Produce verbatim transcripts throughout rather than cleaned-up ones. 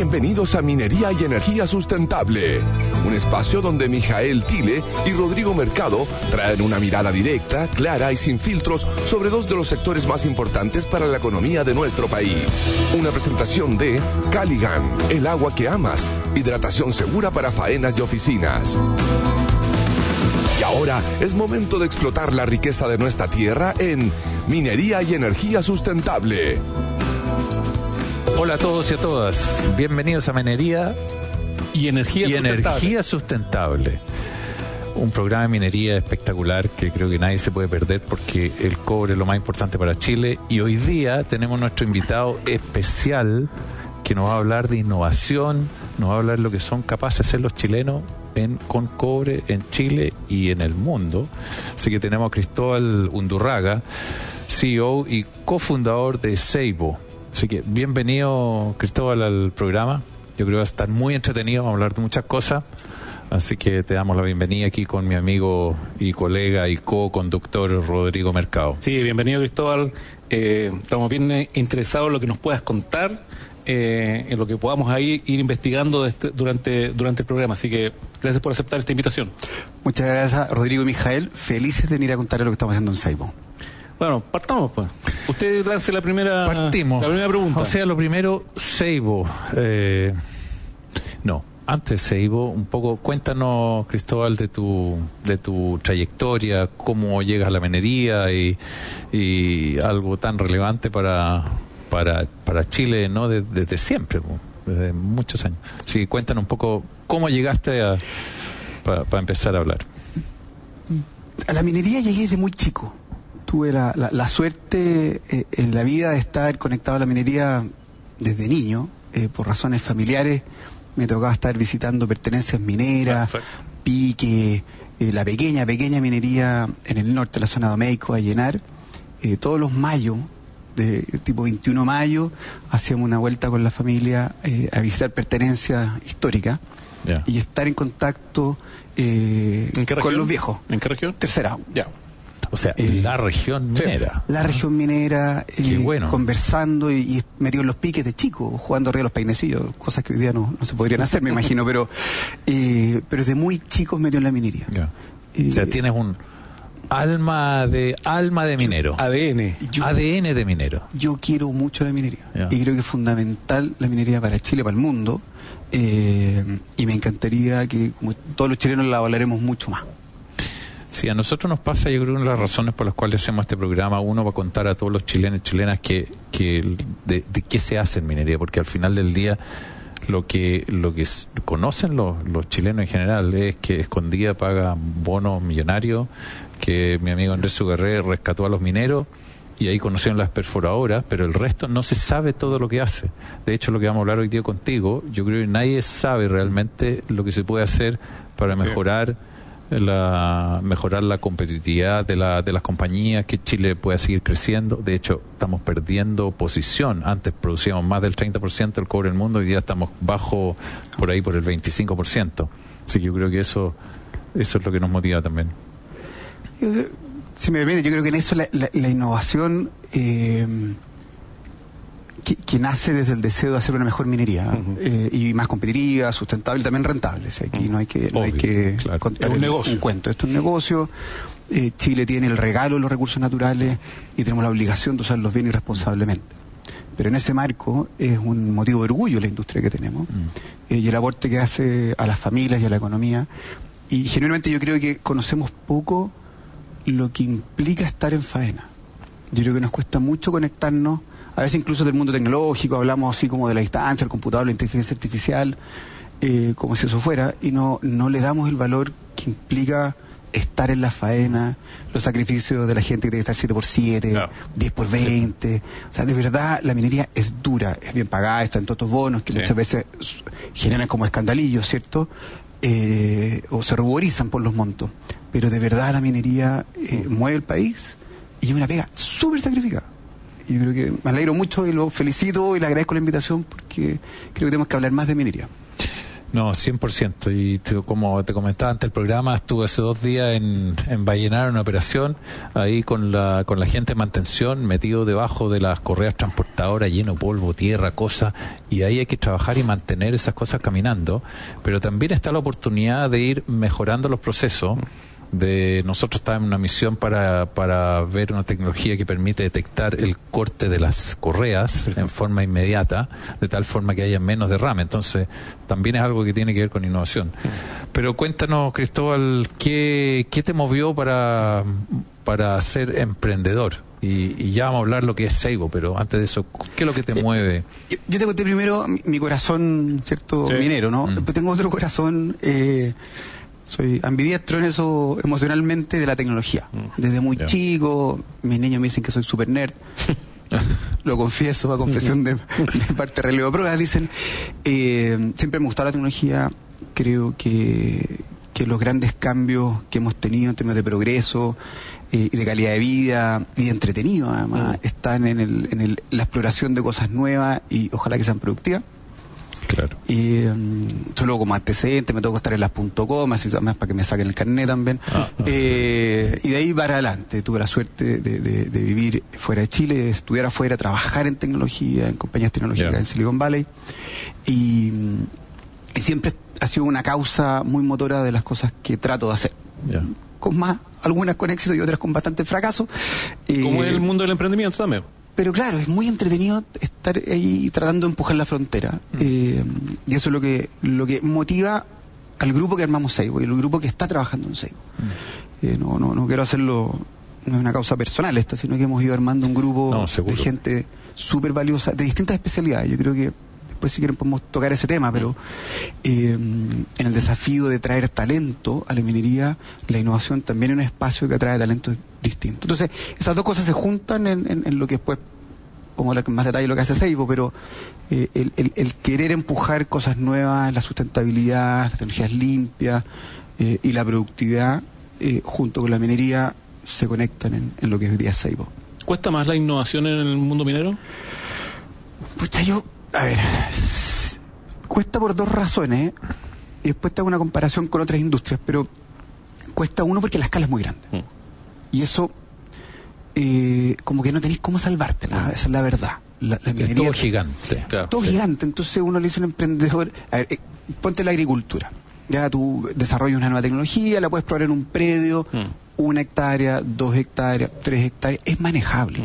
Bienvenidos a Minería y Energía Sustentable, un espacio donde Mijael Tile y Rodrigo Mercado traen una mirada directa, clara y sin filtros sobre dos de los sectores más importantes para la economía de nuestro país. Una presentación de Caligan, el agua que amas, hidratación segura para faenas y oficinas. Y ahora es momento de explotar la riqueza de nuestra tierra en Minería y Energía Sustentable. Hola a todos y a todas, bienvenidos a Minería y Energía, y sustentable. Energía Sustentable. Un programa de minería espectacular que creo que nadie se puede perder porque el cobre es lo más importante para Chile. Y hoy día tenemos nuestro invitado especial que nos va a hablar de innovación, nos va a hablar de lo que son capaces de hacer los chilenos en, con cobre en Chile y en el mundo. Así que tenemos a Cristóbal Undurraga, C E O y cofundador de Seibo. Así que bienvenido, Cristóbal, al programa. Yo creo que va a estar muy entretenido, vamos a hablar de muchas cosas. Así que te damos la bienvenida aquí con mi amigo y colega y co-conductor Rodrigo Mercado. Sí, bienvenido, Cristóbal. Eh, estamos bien interesados en lo que nos puedas contar, eh, en lo que podamos ahí ir investigando este, durante, durante el programa. Así que gracias por aceptar esta invitación. Muchas gracias, Rodrigo y Mijael. Felices de venir a contarles lo que estamos haciendo en Seibo. Bueno, partamos pues. Usted lance la primera, Partimos. la primera pregunta. O sea, lo primero, Seibo. Eh, no, antes Seibo, un poco, cuéntanos, Cristóbal, de tu de tu trayectoria, cómo llegas a la minería y, y algo tan relevante para para para Chile, ¿no? Desde, desde siempre, desde muchos años. Sí, cuéntanos un poco cómo llegaste a para pa empezar a hablar. A la minería llegué desde muy chico. Tuve la, la, la suerte eh, en la vida de estar conectado a la minería desde niño, eh, por razones familiares. Me tocaba estar visitando pertenencias mineras, Perfecto. pique, eh, la pequeña, pequeña minería en el norte, la zona de Omeico, a llenar. Eh, todos los mayos, de tipo veintiuno de mayo, hacíamos una vuelta con la familia eh, a visitar pertenencias históricas yeah. y estar en contacto eh, ¿En qué con los viejos. ¿En qué región? Tercera. Ya. O sea, eh, la región minera. La región minera, eh, bueno. conversando y, y metido en los piques de chicos, jugando arriba de los peinecillos, cosas que hoy día no, no se podrían hacer, me imagino, pero eh, pero desde muy chicos metido en la minería. Yeah. Eh, o sea, tienes un alma de alma de minero. A D N. Yo, A D N de minero. Yo quiero mucho la minería. Yeah. Y creo que es fundamental la minería para Chile, para el mundo. Eh, y me encantaría que, como todos los chilenos, la valoremos mucho más. Sí, a nosotros nos pasa, yo creo, una de las razones por las cuales hacemos este programa, uno va a contar a todos los chilenos y chilenas que, que de, de qué se hace en minería, porque al final del día lo que lo que conocen los, los chilenos en general es que escondida paga bonos millonarios, que mi amigo Andrés Sugarré rescató a los mineros y ahí conocieron las perforadoras, pero el resto no se sabe todo lo que hace. De hecho, lo que vamos a hablar hoy día contigo, yo creo que nadie sabe realmente lo que se puede hacer para mejorar sí. La, mejorar la competitividad de, la, de las compañías, que Chile pueda seguir creciendo. De hecho, estamos perdiendo posición. Antes producíamos más del treinta por ciento del cobre del mundo, hoy día estamos bajo, por ahí, por el veinticinco por ciento. Así que yo creo que eso eso es lo que nos motiva también. Si me permite, yo creo que en eso la, la, la innovación eh, que, que nace desde el deseo de hacer una mejor minería uh-huh. eh, y más competitiva, sustentable y también rentable. O sea, aquí uh-huh. no hay que, no hay que claro. contar un, el, negocio. un cuento. Esto es un negocio. Eh, Chile tiene el regalo de los recursos naturales y tenemos la obligación de usarlos bien y responsablemente. Pero en ese marco es un motivo de orgullo la industria que tenemos uh-huh. eh, y el aporte que hace a las familias y a la economía. Y generalmente yo creo que conocemos poco lo que implica estar en faena. Yo creo que nos cuesta mucho conectarnos. A veces incluso del mundo tecnológico hablamos así como de la distancia, el computador, la inteligencia artificial, eh, como si eso fuera, y no, no le damos el valor que implica estar en la faena, los sacrificios de la gente que tiene que estar siete por siete, no. diez por veinte. Sí. O sea, de verdad, la minería es dura, es bien pagada, están todos los bonos que sí. muchas veces generan como escandalillos, ¿cierto? Eh, o se ruborizan por los montos. Pero de verdad la minería eh, mueve el país y es una pega súper sacrificada. Yo creo que me alegro mucho y lo felicito y le agradezco la invitación porque creo que tenemos que hablar más de minería. No, cien por ciento. Y te, como te comentaba antes el programa, estuve hace dos días en, en Vallenar, en una operación, ahí con la con la gente de mantención, metido debajo de las correas transportadoras, lleno de polvo, tierra, cosas, y ahí hay que trabajar y mantener esas cosas caminando. Pero también está la oportunidad de ir mejorando los procesos. De nosotros estamos en una misión para, para ver una tecnología que permite detectar el corte de las correas en forma inmediata, de tal forma que haya menos derrame. Entonces, también es algo que tiene que ver con innovación. Pero cuéntanos, Cristóbal, ¿qué, qué te movió para, para ser emprendedor? Y, y ya vamos a hablar lo que es Seibo, pero antes de eso, ¿qué es lo que te mueve? Yo, yo te conté primero mi, mi corazón, ¿cierto? Sí. Minero, ¿no? Mm. Después tengo otro corazón... Eh, soy ambidiestro en eso emocionalmente de la tecnología. Desde muy yeah. chico, mis niños me dicen que soy super nerd. Lo confieso, a confesión de, de parte de relevo de pruebas, dicen. Eh, siempre me gustó la tecnología. Creo que, que los grandes cambios que hemos tenido en términos de progreso eh, y de calidad de vida y de entretenido, además, mm. están en, el, en el, la exploración de cosas nuevas y ojalá que sean productivas. Claro. Y um, solo como antecedente me tengo que estar en las punto com, así más para que me saquen el carnet también. Ah, ah, eh, y de ahí para adelante tuve la suerte de, de, de vivir fuera de Chile, de estudiar afuera, trabajar en tecnología, en compañías tecnológicas yeah. en Silicon Valley. Y, y siempre ha sido una causa muy motora de las cosas que trato de hacer. Yeah. Con más, algunas con éxito y otras con bastante fracaso. Como eh, es el mundo del emprendimiento también. Pero claro, es muy entretenido estar ahí tratando de empujar la frontera. Mm. Eh, y eso es lo que lo que motiva al grupo que armamos Seibo y el grupo que está trabajando en Seibo. Mm. Eh, no, no, no quiero hacerlo, no es una causa personal esta, sino que hemos ido armando un grupo no, de gente súper valiosa, de distintas especialidades. Yo creo que después si quieren podemos tocar ese tema, pero eh, en el desafío de traer talento a la minería, la innovación también es un espacio que atrae talentos distintos. Entonces, esas dos cosas se juntan en, en, en lo que después, vamos a hablar con más detalle de lo que hace Seibo, pero eh, el, el, el querer empujar cosas nuevas, la sustentabilidad, las tecnologías limpias eh, y la productividad, eh, junto con la minería, se conectan en, en lo que hoy día es Seibo. ¿Cuesta más la innovación en el mundo minero? Pucha, yo, a ver, cuesta por dos razones, y después te hago una comparación con otras industrias, pero cuesta uno porque la escala es muy grande. Mm. Y eso, eh, como que no tenéis cómo salvártela, esa es la verdad. La, la minería, es todo gigante. Claro. Todo sí. gigante. Entonces uno le dice a un emprendedor, a ver, eh, ponte la agricultura. Ya tú desarrollas una nueva tecnología, la puedes probar en un predio, mm. una hectárea, dos hectáreas, tres hectáreas, es manejable.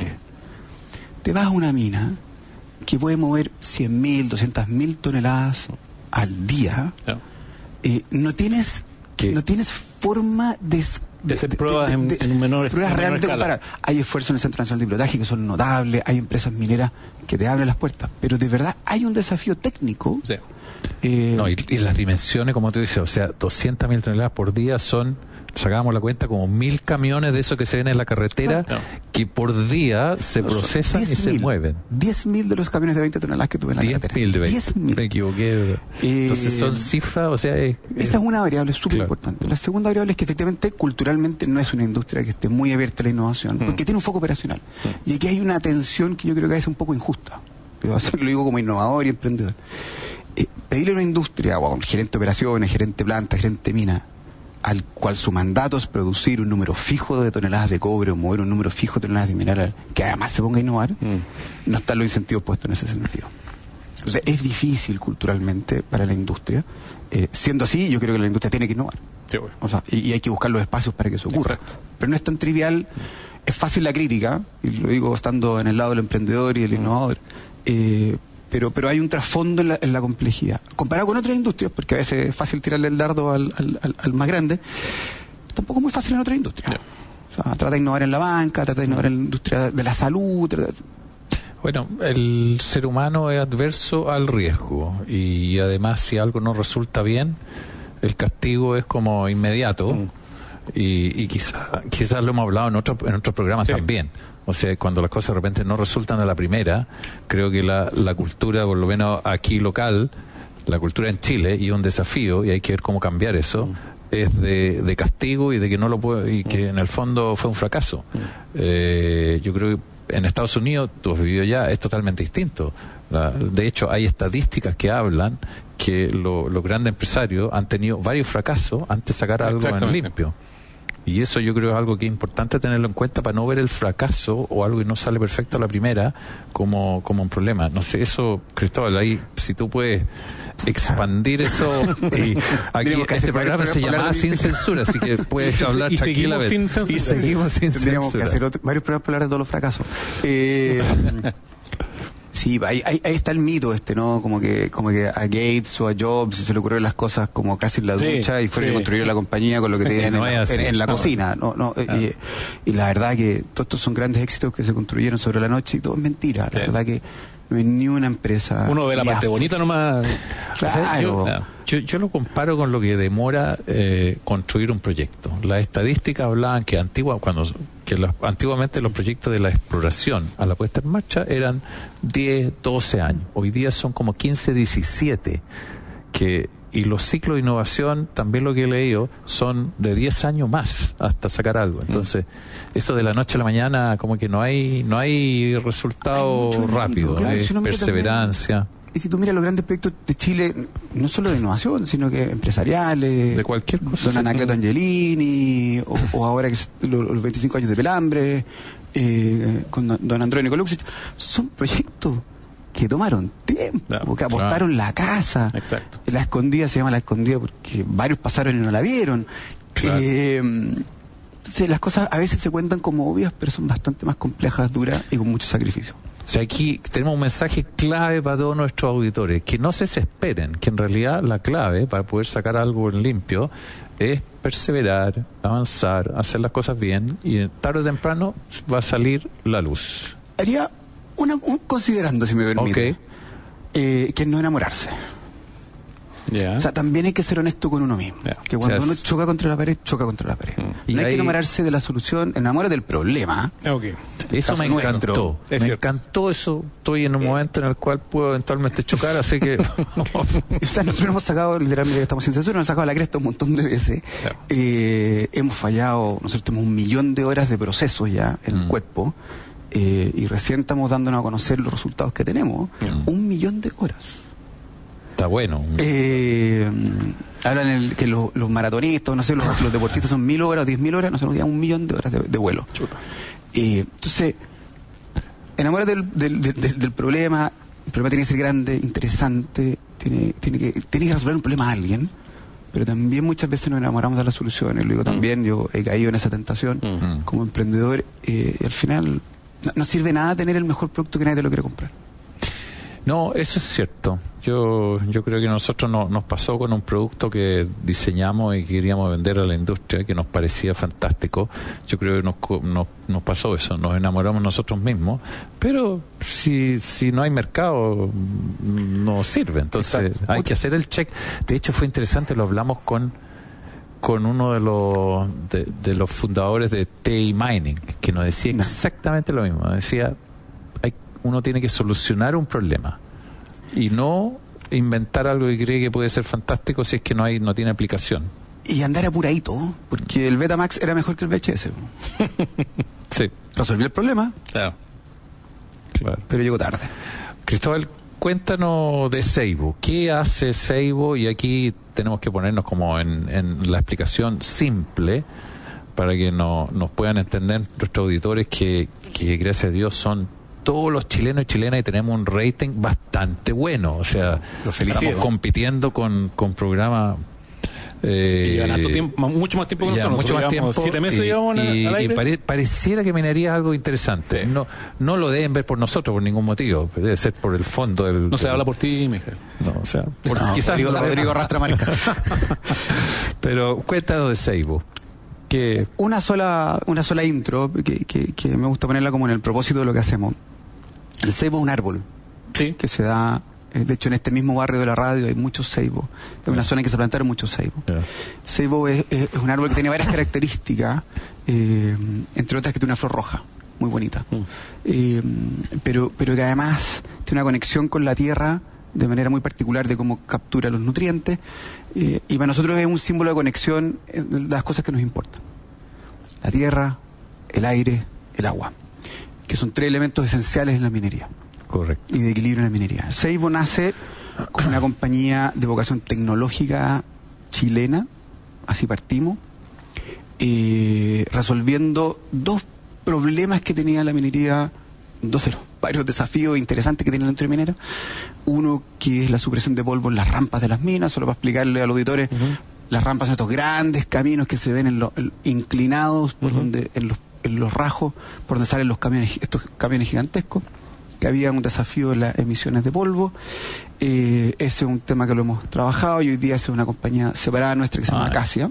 Mm. Te vas a una mina que puede mover cien mil, doscientas mil toneladas al día. Yeah. Eh, no tienes, ¿Qué? no tienes forma de de hacer pruebas de, de, de, en, en un menor, pruebas en realmente comparar. Hay esfuerzos en el Centro Nacional de Pilotaje que son notables, hay empresas mineras que te abren las puertas, pero de verdad hay un desafío técnico. Sí. Eh, no, y, y las dimensiones, como tú dices, o sea, doscientas mil toneladas por día son, sacábamos la cuenta, como mil camiones de esos que se ven en la carretera, no, no. que por día se no, procesan y se mueven. diez mil de los camiones de veinte toneladas que tuve en la carretera. diez mil de veinte. diez mil. Me equivoqué. Eh, Entonces son cifras, o sea... Es, esa es una variable súper claro. importante. La segunda variable es que efectivamente, culturalmente, no es una industria que esté muy abierta a la innovación, mm. porque tiene un foco operacional. Mm. Y aquí hay una tensión que yo creo que es un poco injusta. Lo digo como innovador y emprendedor. Eh, pedirle a una industria, o a un gerente de operaciones, gerente de planta, gerente de mina, al cual su mandato es producir un número fijo de toneladas de cobre o mover un número fijo de toneladas de mineral, que además se ponga a innovar, mm. no están los incentivos puestos en ese sentido. Entonces es difícil culturalmente para la industria. Eh, siendo así, yo creo que la industria tiene que innovar. Sí, bueno. O sea, y, y hay que buscar los espacios para que eso ocurra. Exacto. Pero no es tan trivial, es fácil la crítica, y lo digo estando en el lado del emprendedor y del mm. innovador, eh, Pero, pero hay un trasfondo en la, en la complejidad. Comparado con otras industrias, porque a veces es fácil tirarle el dardo al, al, al, al más grande, tampoco es muy fácil en otras industrias. Yeah. O sea, trata de innovar en la banca, trata de innovar en la industria de la salud. Trata... Bueno, el ser humano es adverso al riesgo y además si algo no resulta bien, el castigo es como inmediato mm. y, y quizás quizás lo hemos hablado en otros en otros programas sí. también. O sea, cuando las cosas de repente no resultan a la primera, creo que la, la cultura, por lo menos aquí local, la cultura en Chile, y un desafío, y hay que ver cómo cambiar eso, mm. es de, de castigo y de que no lo puede, y que en el fondo fue un fracaso. Mm. Eh, yo creo que en Estados Unidos, tú has vivido ya, es totalmente distinto. La, de hecho, hay estadísticas que hablan que lo, los grandes empresarios han tenido varios fracasos antes de sacar algo en limpio. Y eso yo creo es algo que es importante tenerlo en cuenta para no ver el fracaso o algo que no sale perfecto a la primera como, como un problema. No sé, eso, Cristóbal, ahí si tú puedes expandir eso. Y aquí este programa se llama Sin Censura, así que puedes hablar tranquilamente. Y seguimos sin censura. Tendríamos que hacer otro, varios programas para hablar de todos los fracasos. Eh, Sí, ahí, ahí, ahí está el mito este, ¿no? Como que como que a Gates o a Jobs se le ocurrieron las cosas como casi en la ducha, sí, y fueron sí. y construyeron la compañía con lo que tenían no en, la, en, en la no. cocina. No, no, ah. y, y la verdad que todos estos son grandes éxitos que se construyeron sobre la noche y todo es mentira. Sí. La verdad que no hay ni una empresa. Uno ve la parte bonita nomás. Claro. Yo, yo, yo lo comparo con lo que demora eh, construir un proyecto. Las estadísticas hablaban que antigua, cuando que los, antiguamente los proyectos de la exploración a la puesta en marcha eran diez, doce años. Hoy día son como quince, diecisiete. Que, y los ciclos de innovación, también lo que he leído, son de diez años más hasta sacar algo. Entonces, mm. eso de la noche a la mañana, como que no hay no hay resultado hay rápido, claro, eh, si no perseverancia. También, y si tú miras los grandes proyectos de Chile, no solo de innovación, sino que empresariales, de cualquier cosa. Don Anacleto Angelini, o, o ahora que los, los veinticinco años de Pelambre, eh, con Don Andrés Nicolucci, son proyectos que tomaron tiempo, claro, que apostaron claro. la casa. Exacto. La escondida se llama la escondida porque varios pasaron y no la vieron. Claro. Eh, entonces las cosas a veces se cuentan como obvias, pero son bastante más complejas, duras y con mucho sacrificio. O sea, aquí tenemos un mensaje clave para todos nuestros auditores, que no se desesperen, que en realidad la clave para poder sacar algo en limpio es perseverar, avanzar, hacer las cosas bien, y tarde o temprano va a salir la luz. Haría una, un considerando, si me permite, okay. eh, que es no enamorarse. Yeah. O sea, también hay que ser honesto con uno mismo. Yeah. Que cuando o sea, uno choca contra la pared, choca contra la pared. Mm. No hay ahí... que enamorarse de la solución, enamórate del problema. Okay. Eso me encantó. Me cierto. encantó eso. Estoy en un eh. momento en el cual puedo eventualmente chocar, así que... O sea, nosotros hemos sacado, literalmente estamos sin censura, hemos sacado la cresta un montón de veces. Yeah. Eh, hemos fallado, nosotros tenemos un millón de horas de proceso ya en mm. el cuerpo. Eh, y recién estamos dándonos a conocer los resultados que tenemos. Mm. Un millón de horas. Está bueno. Eh, hablan el, que los, los maratonistas, no sé, los, los deportistas son mil horas o diez mil horas, nosotros nos quedan un millón de horas de, de vuelo. Eh, entonces, enamórate del, del, del, del problema. El problema tiene que ser grande, interesante, tiene, tiene, que, tiene que resolver un problema a alguien, pero también muchas veces nos enamoramos de las soluciones. Lo digo también, yo he caído en esa tentación uh-huh. como emprendedor, eh, y al final no, no sirve nada tener el mejor producto que nadie te lo quiere comprar. No, eso es cierto. Yo yo creo que a nosotros no, nos pasó con un producto que diseñamos y queríamos vender a la industria, que nos parecía fantástico. Yo creo que nos, nos, nos pasó eso, nos enamoramos nosotros mismos, pero si si no hay mercado, no sirve. Entonces Exacto. hay que hacer el check. De hecho, fue interesante, lo hablamos con con uno de los de, de los fundadores de T I Mining, que nos decía no. exactamente lo mismo. Decía, uno tiene que solucionar un problema y no inventar algo que cree que puede ser fantástico si es que no hay no tiene aplicación. Y andar apuradito, porque el Betamax era mejor que el V H S. Sí. Resolvió el problema. Claro. Claro. Pero llegó tarde. Cristóbal, cuéntanos de Seibo. ¿Qué hace Seibo? Y aquí tenemos que ponernos como en, en la explicación simple para que no, nos puedan entender nuestros auditores que, que gracias a Dios son todos los chilenos y chilenas y tenemos un rating bastante bueno. O sea, estamos compitiendo con, con programas eh, llevan harto tiempo, mucho más tiempo que nosotros. Mucho más tiempo. Siete meses y, llevamos y, al aire. Y pare, pareciera que minería es algo interesante. Sí. No no lo deben ver por nosotros por ningún motivo. Debe ser por el fondo del... No del, se habla por ti, Miguel. No, o sea... Por, no, quizás Rodrigo, no, Rodrigo Rastra Marca. Pero cuéntanos de Seibo. Que... Una sola una sola intro que, que, que me gusta ponerla como en el propósito de lo que hacemos. El ceibo es un árbol sí. que se da, de hecho en este mismo barrio de la radio hay muchos ceibos, es una zona en que se plantaron muchos ceibos. Yeah. El ceibo es, es, es un árbol que tiene varias características, eh, entre otras que tiene una flor roja, muy bonita, mm. eh, pero, pero que además tiene una conexión con la tierra de manera muy particular de cómo captura los nutrientes, eh, y para nosotros es un símbolo de conexión de las cosas que nos importan: la tierra, el aire, el agua. que son tres elementos esenciales en la minería. Correcto. Y de equilibrio en la minería. Seibo nace como una compañía de vocación tecnológica chilena, así partimos, eh, resolviendo dos problemas que tenía la minería, dos de los varios desafíos interesantes que tiene la industria minera. Uno que es la supresión de polvo en las rampas de las minas, solo para explicarle a los auditores, uh-huh. las rampas son estos grandes caminos que se ven en lo, en, inclinados por uh-huh. donde, en los, en los rajos, por donde salen los camiones, estos camiones gigantescos, que había un desafío en las emisiones de polvo. Eh, ese es un tema que lo hemos trabajado y hoy día es una compañía separada nuestra que se llama ah. Acacia,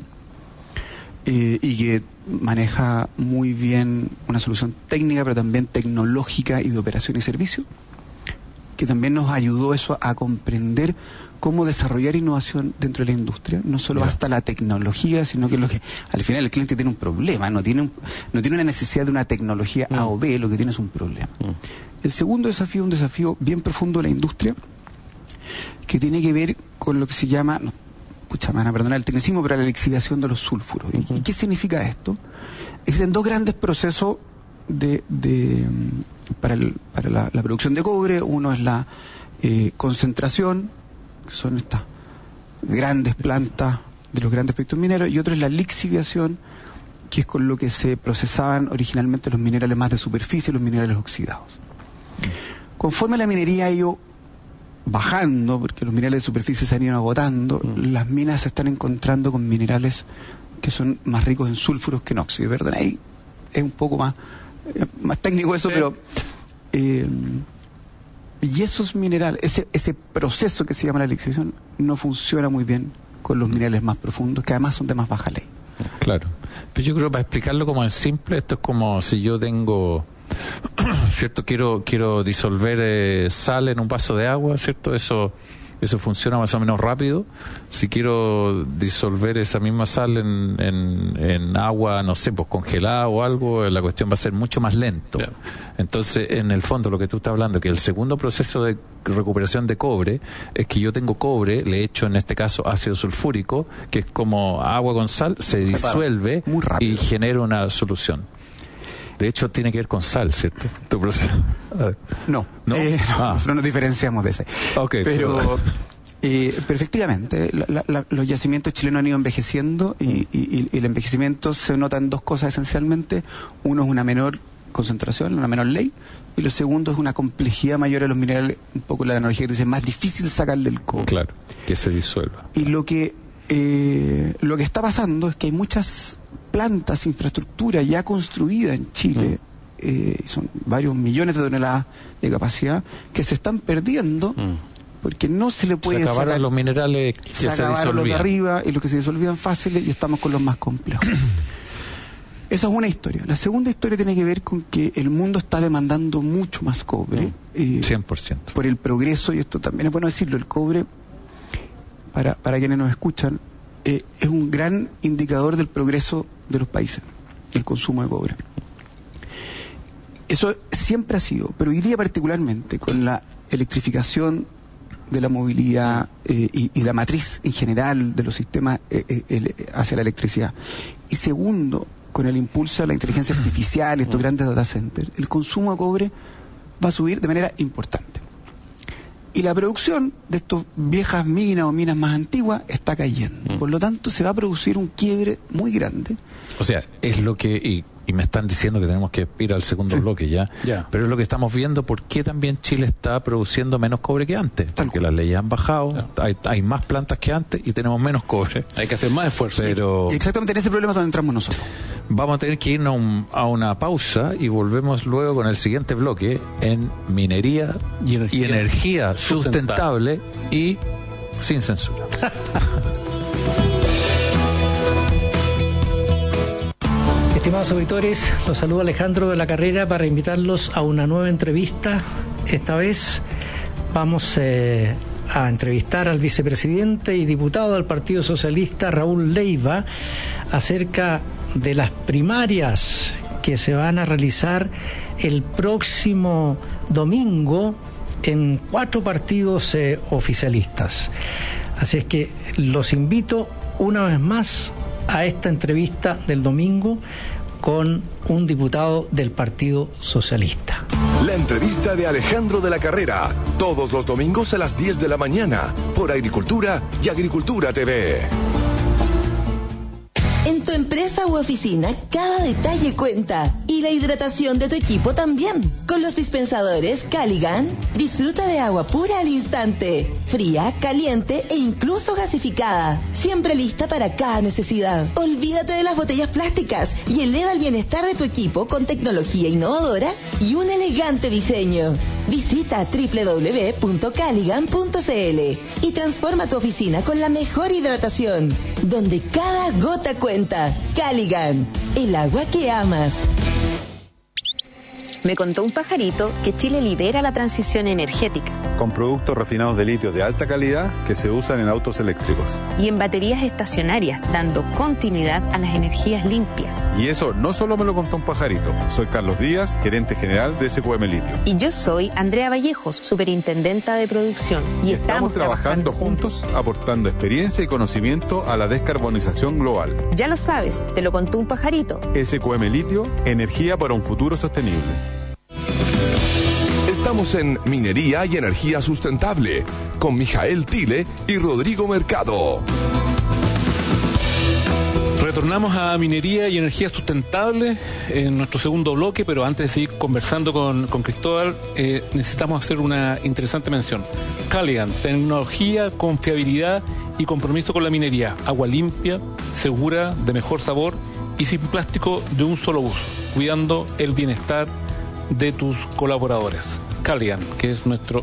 eh, y que maneja muy bien una solución técnica, pero también tecnológica y de operación y servicio, que también nos ayudó eso a comprender cómo desarrollar innovación dentro de la industria. No solo yeah. basta la tecnología, sino que lo que al final el cliente tiene un problema, no tiene un, no tiene una necesidad de una tecnología mm. A o B, lo que tiene es un problema. Mm. El segundo desafío, un desafío bien profundo de la industria, que tiene que ver con lo que se llama, no, pucha, me van a perdonar el tecnicismo, pero la lixiviación de los sulfuros. Uh-huh. ¿Y qué significa esto? Existen dos grandes procesos de, de para, el, para la, la producción de cobre. Uno es la eh, concentración, que son estas grandes plantas de los grandes proyectos mineros, y otro es la lixiviación, que es con lo que se procesaban originalmente los minerales más de superficie, los minerales oxidados. Conforme la minería ha ido bajando, porque los minerales de superficie se han ido agotando, mm. las minas se están encontrando con minerales que son más ricos en sulfuros que en óxido. Perdón, ahí es un poco más, más técnico eso, sí. pero eh, y esos minerales, ese, ese proceso que se llama la lixiviación no funciona muy bien con los minerales más profundos, que además son de más baja ley. Claro, pero yo creo, para explicarlo como en simple, esto es como si yo tengo cierto quiero quiero disolver eh, sal en un vaso de agua, cierto, eso eso funciona más o menos rápido. Si quiero disolver esa misma sal en, en, en agua, no sé, pues congelada o algo, la cuestión va a ser mucho más lento. Yeah. Entonces, en el fondo, lo que tú estás hablando, que el segundo proceso de recuperación de cobre es que yo tengo cobre, le echo en este caso ácido sulfúrico, que es como agua con sal, se disuelve y genera una solución. De hecho, tiene que ver con sal, ¿cierto? Tu proceso. No, ¿no? Eh, no ah. nosotros nos diferenciamos de ese. Okay, pero, eh, pero efectivamente, la, la, los yacimientos chilenos han ido envejeciendo y, y, y, y el envejecimiento se nota en dos cosas esencialmente. Uno es una menor concentración, una menor ley, y lo segundo es una complejidad mayor de los minerales, un poco la analogía que tú dices, más difícil sacarle el cobre. Claro, que se disuelva. Y lo que, eh, lo que está pasando es que hay muchas plantas, infraestructura ya construida en Chile, mm. eh, son varios millones de toneladas de capacidad, que se están perdiendo mm. porque no se le puede se acabaron sacar, los minerales que se, se disolvían. Los de arriba y los que se disolvían fáciles, y estamos con los más complejos. Esa es una historia. La segunda historia tiene que ver con que el mundo está demandando mucho más cobre. Eh, cien por ciento. Por el progreso, y esto también es bueno decirlo, el cobre, para, para quienes nos escuchan, eh, es un gran indicador del progreso de los países, el consumo de cobre. Eso siempre ha sido, pero hoy día particularmente, con la electrificación de la movilidad eh, y, y la matriz en general de los sistemas eh, eh, el, hacia la electricidad, y segundo, con el impulso de la inteligencia artificial, estos grandes data centers, el consumo de cobre va a subir de manera importante. Y la producción de estas viejas minas o minas más antiguas está cayendo. Mm. Por lo tanto, se va a producir un quiebre muy grande. O sea, es lo que... Y, y me están diciendo que tenemos que ir al segundo sí. bloque ya. Yeah. Pero es lo que estamos viendo, por qué también Chile está produciendo menos cobre que antes. Tal Porque cual. Las leyes han bajado, yeah. hay, hay más plantas que antes y tenemos menos cobre. Hay que hacer más esfuerzo. Pero... Y exactamente en ese problema es donde entramos nosotros. Vamos a tener que irnos un, a una pausa y volvemos luego con el siguiente bloque en minería y energía, y energía sustentable, sustentable y sin censura. Estimados auditores, los saludo Alejandro de la Carrera para invitarlos a una nueva entrevista. Esta vez vamos eh, a entrevistar al vicepresidente y diputado del Partido Socialista, Raúl Leiva, acerca de las primarias que se van a realizar el próximo domingo en cuatro partidos eh, oficialistas. Así es que los invito una vez más a esta entrevista del domingo con un diputado del Partido Socialista. La entrevista de Alejandro de la Carrera, todos los domingos a las diez de la mañana, por Agricultura y Agricultura T V. En tu empresa u oficina, cada detalle cuenta. Y la hidratación de tu equipo también. Con los dispensadores Caligan, disfruta de agua pura al instante. Fría, caliente e incluso gasificada. Siempre lista para cada necesidad. Olvídate de las botellas plásticas y eleva el bienestar de tu equipo con tecnología innovadora y un elegante diseño. Visita doble u doble u doble u punto caligan punto c l y transforma tu oficina con la mejor hidratación, donde cada gota cuenta. Caligan, el agua que amas. Me contó un pajarito que Chile lidera la transición energética. Con productos refinados de litio de alta calidad que se usan en autos eléctricos. Y en baterías estacionarias, dando continuidad a las energías limpias. Y eso no solo me lo contó un pajarito. Soy Carlos Díaz, gerente general de S Q M Litio. Y yo soy Andrea Vallejos, superintendenta de producción. Y, y estamos, estamos trabajando, trabajando juntos, aportando experiencia y conocimiento a la descarbonización global. Ya lo sabes, te lo contó un pajarito. S Q M Litio, energía para un futuro sostenible. Estamos en Minería y Energía Sustentable con Mijael Tile y Rodrigo Mercado. Retornamos a Minería y Energía Sustentable en nuestro segundo bloque, pero antes de seguir conversando con, con Cristóbal, eh, necesitamos hacer una interesante mención. Caligan, tecnología, confiabilidad y compromiso con la minería. Agua limpia, segura, de mejor sabor y sin plástico de un solo uso, cuidando el bienestar de tus colaboradores. Caligan, que es nuestro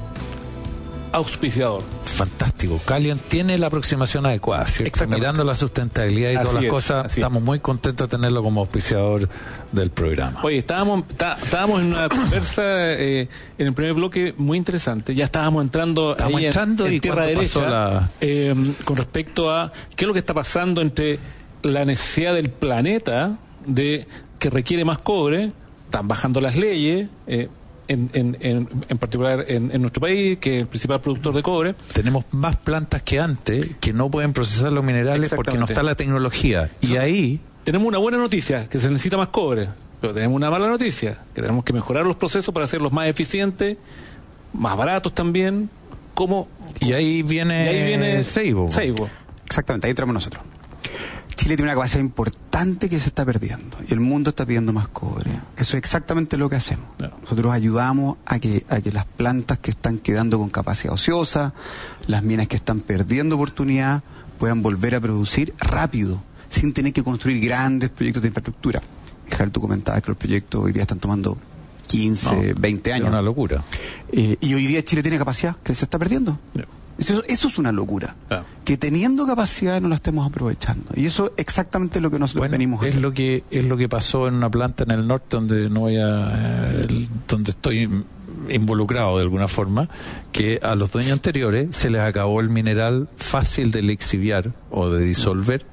auspiciador. Fantástico. Caligan tiene la aproximación adecuada, ¿cierto? Mirando la sustentabilidad y así todas las es, cosas, estamos es. muy contentos de tenerlo como auspiciador del programa. Oye, estábamos tá, estábamos en una conversa eh, en el primer bloque muy interesante. Ya estábamos entrando, estábamos ahí entrando en, en y tierra derecha la... eh, con respecto a qué es lo que está pasando entre la necesidad del planeta de que requiere más cobre. Están bajando las leyes, eh, en, en, en, en particular en, en nuestro país, que es el principal productor de cobre. Tenemos más plantas que antes que no pueden procesar los minerales porque no está la tecnología. Y ahí... Tenemos una buena noticia, que se necesita más cobre, pero tenemos una mala noticia, que tenemos que mejorar los procesos para hacerlos más eficientes, más baratos también. ¿Cómo? Y ahí viene, y ahí viene Seibo. Seibo. Exactamente, ahí entramos nosotros. Chile tiene una capacidad importante que se está perdiendo y el mundo está pidiendo más cobre. Eso es exactamente lo que hacemos. No. Nosotros ayudamos a que, a que las plantas que están quedando con capacidad ociosa, las minas que están perdiendo oportunidad, puedan volver a producir rápido, sin tener que construir grandes proyectos de infraestructura. Mijael, tú comentabas que los proyectos hoy día están tomando quince, no, veinte años. Es una locura. Eh, y hoy día Chile tiene capacidad que se está perdiendo. No. Eso, eso es una locura. Ah. Que teniendo capacidad no la estemos aprovechando. Y eso es exactamente lo que nosotros bueno, venimos a es hacer. Lo que, es lo que pasó en una planta en el norte donde no voy a, eh, donde estoy involucrado de alguna forma, que a los dueños anteriores se les acabó el mineral fácil de lixiviar o de disolver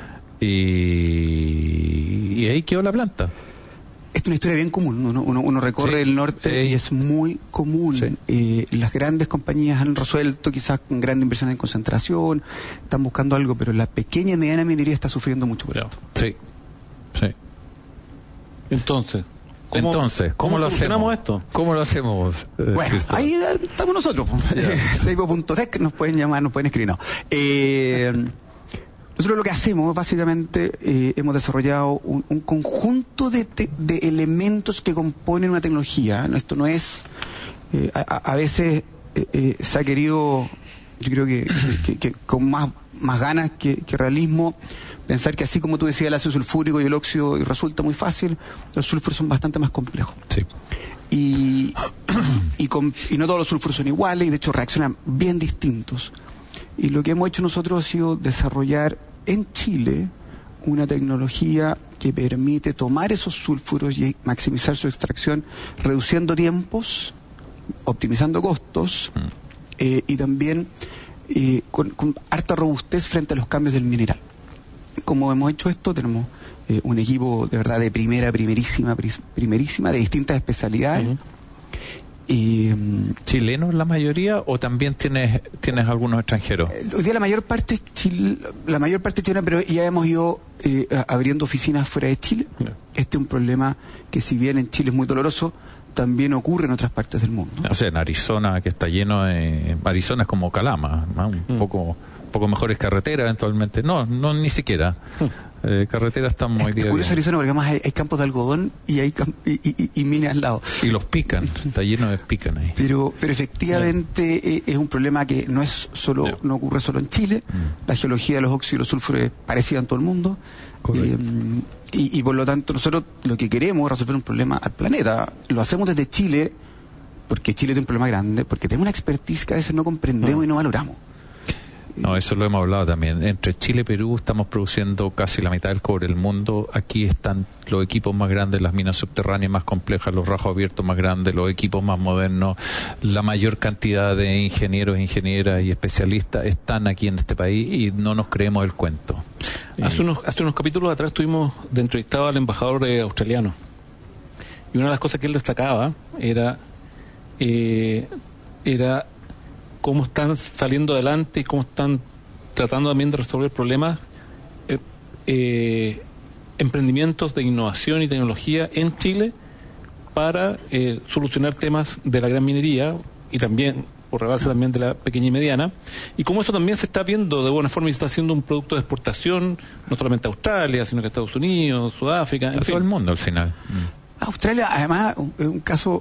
y, y ahí quedó la planta. Es una historia bien común, uno, uno, uno recorre sí, el norte eh, y es muy común. Sí. Eh, las grandes compañías han resuelto quizás con grandes inversiones en concentración, están buscando algo, pero la pequeña y mediana minería está sufriendo mucho por esto. Sí, sí. Entonces, ¿cómo, Entonces, ¿cómo, ¿cómo lo hacemos esto? ¿Cómo lo hacemos? Eh, bueno, Cristóbal? Ahí estamos nosotros. Seibo punto tech nos pueden llamar, nos pueden escribir. No. Eh, Nosotros lo que hacemos, básicamente, eh, hemos desarrollado un, un conjunto de, te, de elementos que componen una tecnología. Esto no es... Eh, a, a veces eh, eh, se ha querido, yo creo que, que, que con más, más ganas que, que realismo, pensar que así como tú decías el ácido sulfúrico y el óxido y resulta muy fácil, los sulfuros son bastante más complejos. Sí. Y, y, con, y no todos los sulfuros son iguales y de hecho reaccionan bien distintos. Y lo que hemos hecho nosotros ha sido desarrollar en Chile una tecnología que permite tomar esos sulfuros y maximizar su extracción, reduciendo tiempos, optimizando costos mm. eh, y también eh, con, con harta robustez frente a los cambios del mineral. Como hemos hecho esto, tenemos eh, un equipo de verdad de primera, primerísima, primerísima, de distintas especialidades. Uh-huh. Y, ¿chilenos la mayoría o también tienes tienes algunos extranjeros? Hoy día la mayor parte es Chile, la mayor parte chilena, pero ya hemos ido eh, abriendo oficinas fuera de Chile. No. este es un problema que, si bien en Chile es muy doloroso, también ocurre en otras partes del mundo. O sea, en Arizona, que está lleno de... Arizona es como Calama, ¿no? Un mm. poco... poco mejores carreteras eventualmente. No, no ni siquiera. Eh, carreteras están muy bien. Es curioso Arizona porque además hay, hay campos de algodón y hay y, y, y minas al lado. Y los pican, está lleno de pican ahí. Pero pero efectivamente yeah. es un problema que no es solo yeah. no ocurre solo en Chile. Mm. La geología de los óxidos y los sulfuros es parecida en todo el mundo. Eh, y, y por lo tanto nosotros lo que queremos es resolver un problema al planeta. Lo hacemos desde Chile porque Chile tiene un problema grande, porque tenemos una expertise que a veces no comprendemos mm. y no valoramos. No, eso lo hemos hablado también. Entre Chile y Perú estamos produciendo casi la mitad del cobre del mundo. Aquí están los equipos más grandes, las minas subterráneas más complejas, los rajos abiertos más grandes, los equipos más modernos. La mayor cantidad de ingenieros, ingenieras y especialistas están aquí en este país y no nos creemos el cuento. Hace, y... unos, hace unos capítulos atrás tuvimos de entrevistado al embajador eh, australiano. Y una de las cosas que él destacaba era... Eh, era cómo están saliendo adelante y cómo están tratando también de resolver problemas, eh, eh, emprendimientos de innovación y tecnología en Chile para eh, solucionar temas de la gran minería y también, por rebalse también de la pequeña y mediana, y cómo eso también se está viendo de buena forma y está siendo un producto de exportación, no solamente a Australia, sino que a Estados Unidos, Sudáfrica, en a fin. todo el mundo al final. Mm. Australia, además, es un caso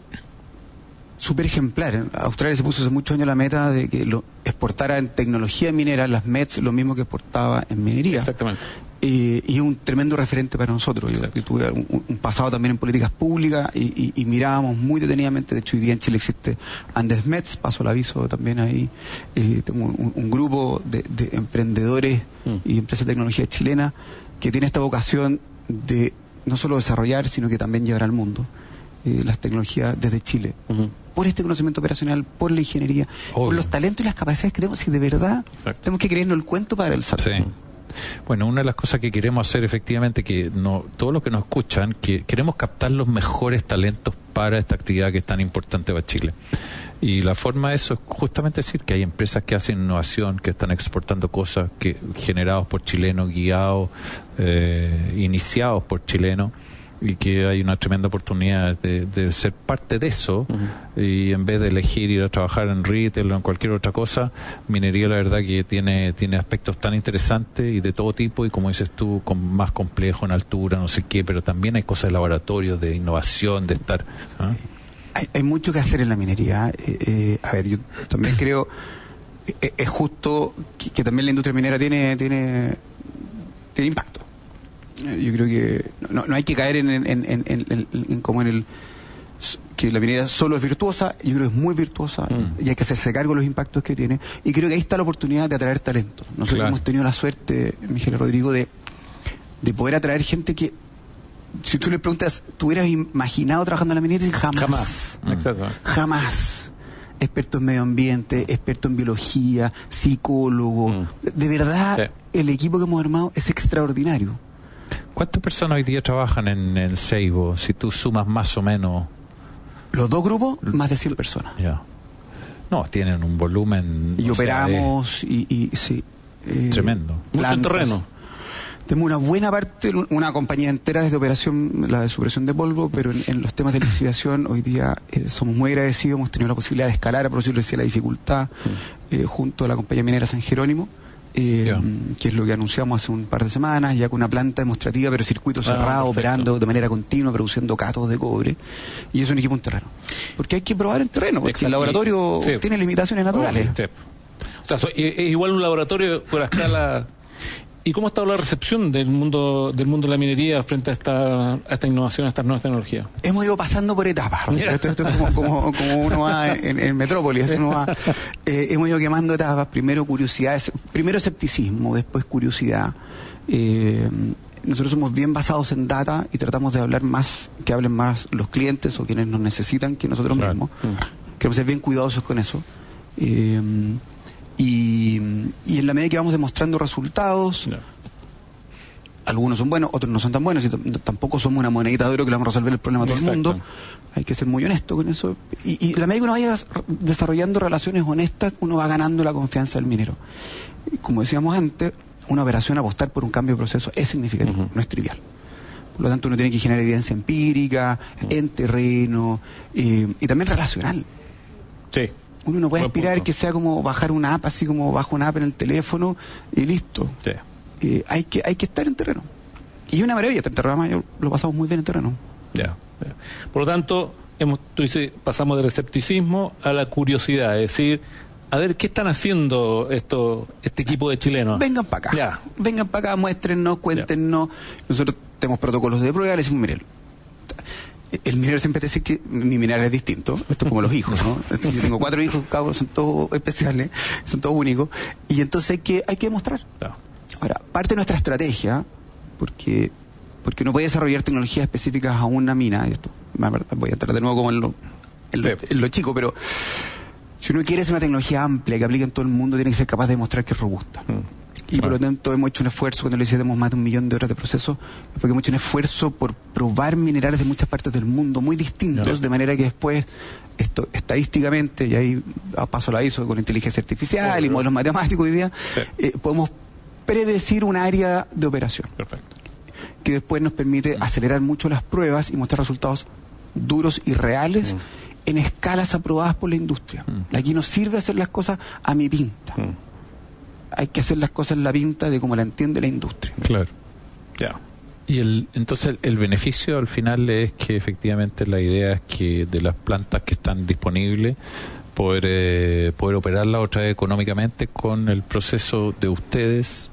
súper ejemplar. Australia se puso hace muchos años la meta de que lo exportara en tecnología minera, las M E Ts, lo mismo que exportaba en minería. Exactamente. Eh, y es un tremendo referente para nosotros. Yo, yo tuve un, un pasado también en políticas públicas y, y, y mirábamos muy detenidamente. De hecho, hoy día en Chile existe Andes M E Ts, paso el aviso también ahí. Eh, tengo un, un grupo de, de emprendedores mm. y empresas de tecnología chilenas que tiene esta vocación de no solo desarrollar, sino que también llevar al mundo eh, las tecnologías desde Chile. Uh-huh. Por este conocimiento operacional, por la ingeniería, Obvio. por los talentos y las capacidades que tenemos, y de verdad Exacto. tenemos que creernos el cuento para el salto. Sí. Bueno, una de las cosas que queremos hacer efectivamente, que no, todos los que nos escuchan, que queremos captar los mejores talentos para esta actividad que es tan importante para Chile. Y la forma de eso es justamente decir que hay empresas que hacen innovación, que están exportando cosas que generados por chilenos, guiados, eh, iniciados por chilenos, y que hay una tremenda oportunidad de, de ser parte de eso. Uh-huh. Y en vez de elegir ir a trabajar en retail o en cualquier otra cosa, minería la verdad que tiene tiene aspectos tan interesantes y de todo tipo, y como dices tú, con más complejo, en altura, no sé qué, pero también hay cosas de laboratorio, de innovación, de estar... ¿eh? Hay, hay mucho que hacer en la minería. Eh, eh, a ver, yo también creo eh, es justo que, que también la industria minera tiene tiene tiene impacto. Yo creo que no, no hay que caer en, en, en, en, en, en como en el que la minería solo es virtuosa. Yo creo que es muy virtuosa mm. y hay que hacerse cargo de los impactos que tiene, y creo que ahí está la oportunidad de atraer talento. Nosotros claro. hemos tenido la suerte, Miguel Rodrigo, de, de poder atraer gente que, si tú le preguntas, ¿tú hubieras imaginado trabajando en la minería? Jamás. Jamás. Mm. Exacto. Jamás. Experto en medio ambiente, experto en biología, psicólogo. Mm. De verdad, sí. el equipo que hemos armado es extraordinario. ¿Cuántas personas hoy día trabajan en, en Seibo? Si tú sumas más o menos... Los dos grupos, más de cien personas. Ya. No, tienen un volumen... Y operamos, sea, de... y, y sí. Eh, tremendo. Mucho terreno. Tenemos una buena parte, una compañía entera desde operación, la de supresión de polvo, pero en, en los temas de lixiviación hoy día eh, somos muy agradecidos. Hemos tenido la posibilidad de escalar, a producir la dificultad, mm. eh, junto a la compañía minera San Jerónimo. Eh, yeah. que es lo que anunciamos hace un par de semanas, ya con una planta demostrativa, pero circuito cerrado, ah, operando de manera continua, produciendo cátodos de cobre, y es un equipo en terreno. Porque hay que probar en terreno, porque Exacto. el laboratorio sí. tiene limitaciones naturales. Sí. O sea, es igual un laboratorio por la escala. ¿Y cómo ha estado la recepción del mundo del mundo de la minería frente a esta, a esta innovación, a estas nuevas tecnologías? Hemos ido pasando por etapas. Esto, esto es como, como, como uno va en, en Metrópolis. Uno va, eh, hemos ido quemando etapas. Primero curiosidad, primero escepticismo, después curiosidad. Eh, nosotros somos bien basados en data y tratamos de hablar más, que hablen más los clientes o quienes nos necesitan que nosotros claro. mismos. Mm. Queremos ser bien cuidadosos con eso. Eh, Y, y en la medida que vamos demostrando resultados, no. algunos son buenos, otros no son tan buenos, y t- tampoco somos una monedita de oro que le vamos a resolver el problema a todo Exacto. el mundo. Hay que ser muy honesto con eso. Y, y en la medida que uno vaya desarrollando relaciones honestas, uno va ganando la confianza del minero. Y como decíamos antes, una operación, apostar por un cambio de proceso es significativo, uh-huh. no es trivial. Por lo tanto, uno tiene que generar evidencia empírica, en terreno, eh, y también relacional. Sí. Uno no puede Buen aspirar punto. que sea como bajar una app, así como bajo una app en el teléfono y listo. Sí. Eh, hay que hay que estar en terreno. Y es una maravilla estar en terreno, además, yo lo pasamos muy bien en terreno. Ya, ya. Por lo tanto, hemos, tú dices, pasamos del escepticismo a la curiosidad, es decir, a ver qué están haciendo esto, este equipo de chilenos. Vengan para acá, Ya. vengan para acá, muéstrennos, cuéntenos. Nosotros tenemos protocolos de prueba, le decimos, miren, el minero siempre te dice que mi mineral es distinto, esto es como los hijos, ¿no? Yo tengo cuatro hijos, cada uno son todos especiales, son todos únicos, y entonces hay que, hay que demostrar. Ya. Ahora, parte de nuestra estrategia, porque porque uno puede desarrollar tecnologías específicas a una mina, y esto, voy a entrar de nuevo como en lo, en lo, en lo chico, pero si uno quiere hacer una tecnología amplia que aplique en todo el mundo, tiene que ser capaz de demostrar que es robusta. Mm. Y por lo tanto hemos hecho un esfuerzo, cuando le hicimos más de un millón de horas de proceso, porque hemos hecho un esfuerzo por probar minerales de muchas partes del mundo, muy distintos, yeah. de manera que después, esto estadísticamente, y ahí a paso la hizo con inteligencia artificial oh, y modelos matemáticos hoy día, sí. eh, podemos predecir un área de operación. Perfecto. Que después nos permite mm. acelerar mucho las pruebas y mostrar resultados duros y reales mm. en escalas aprobadas por la industria. Mm. Aquí no sirve hacer las cosas a mi pinta. Mm. Hay que hacer las cosas en la pinta de como la entiende la industria. Claro. Ya. Y el, entonces el beneficio al final es que efectivamente la idea es que de las plantas que están disponibles poder eh, poder operarlas otra vez económicamente con el proceso de ustedes.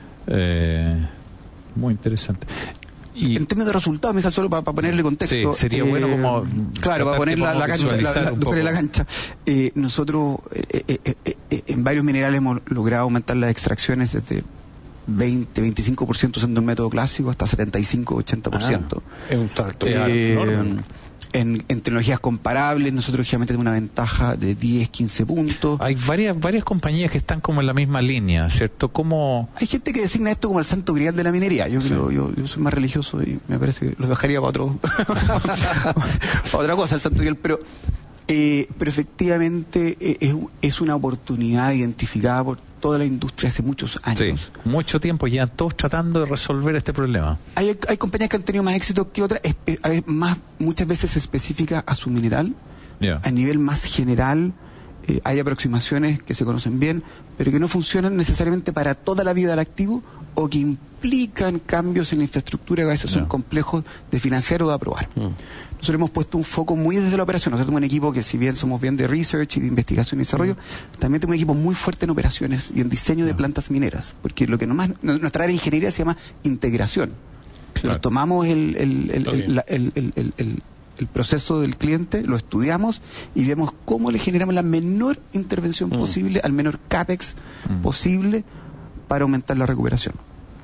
Eh, muy interesante. Y en términos de resultados, Mija, solo para pa ponerle contexto. Sí, sería eh, bueno como claro, para poner la, la cancha, la, la, la, la cancha. Eh, nosotros eh, eh, eh, eh, en varios minerales hemos logrado aumentar las extracciones desde veinte, veinticinco por ciento usando el método clásico hasta setenta y cinco, ochenta por ciento. Ah, es un salto. Eh, en, en tecnologías comparables, nosotros generalmente tenemos una ventaja de diez, quince puntos. Hay varias varias compañías que están como en la misma línea, ¿cierto? ¿Cómo? Hay gente que designa esto como el santo grial de la minería. Yo, sí. creo, yo, yo soy más religioso y me parece que lo dejaría para, otro, para otra cosa, el santo grial. Pero, eh, pero efectivamente eh, es, es una oportunidad identificada por toda la industria hace muchos años. Sí, mucho tiempo ya todos tratando de resolver este problema. Hay, hay compañías que han tenido más éxito que otras, espe, a veces, más, muchas veces específicas a su mineral. Yeah. A nivel más general, eh, hay aproximaciones que se conocen bien, pero que no funcionan necesariamente para toda la vida del activo o que implican cambios en la infraestructura que a veces yeah. son complejos de financiar o de aprobar. Mm. Nosotros hemos puesto un foco muy desde la operación. Nosotros tenemos un equipo que, si bien somos bien de research y de investigación y desarrollo, mm. también tenemos un equipo muy fuerte en operaciones y en diseño yeah. de plantas mineras, porque lo que nomás, nuestra área de ingeniería se llama integración. Claro. Nos tomamos el, el, el, okay. el, el, el, el, el, el proceso del cliente, lo estudiamos y vemos cómo le generamos la menor intervención mm. posible, al menor CAPEX mm. posible para aumentar la recuperación.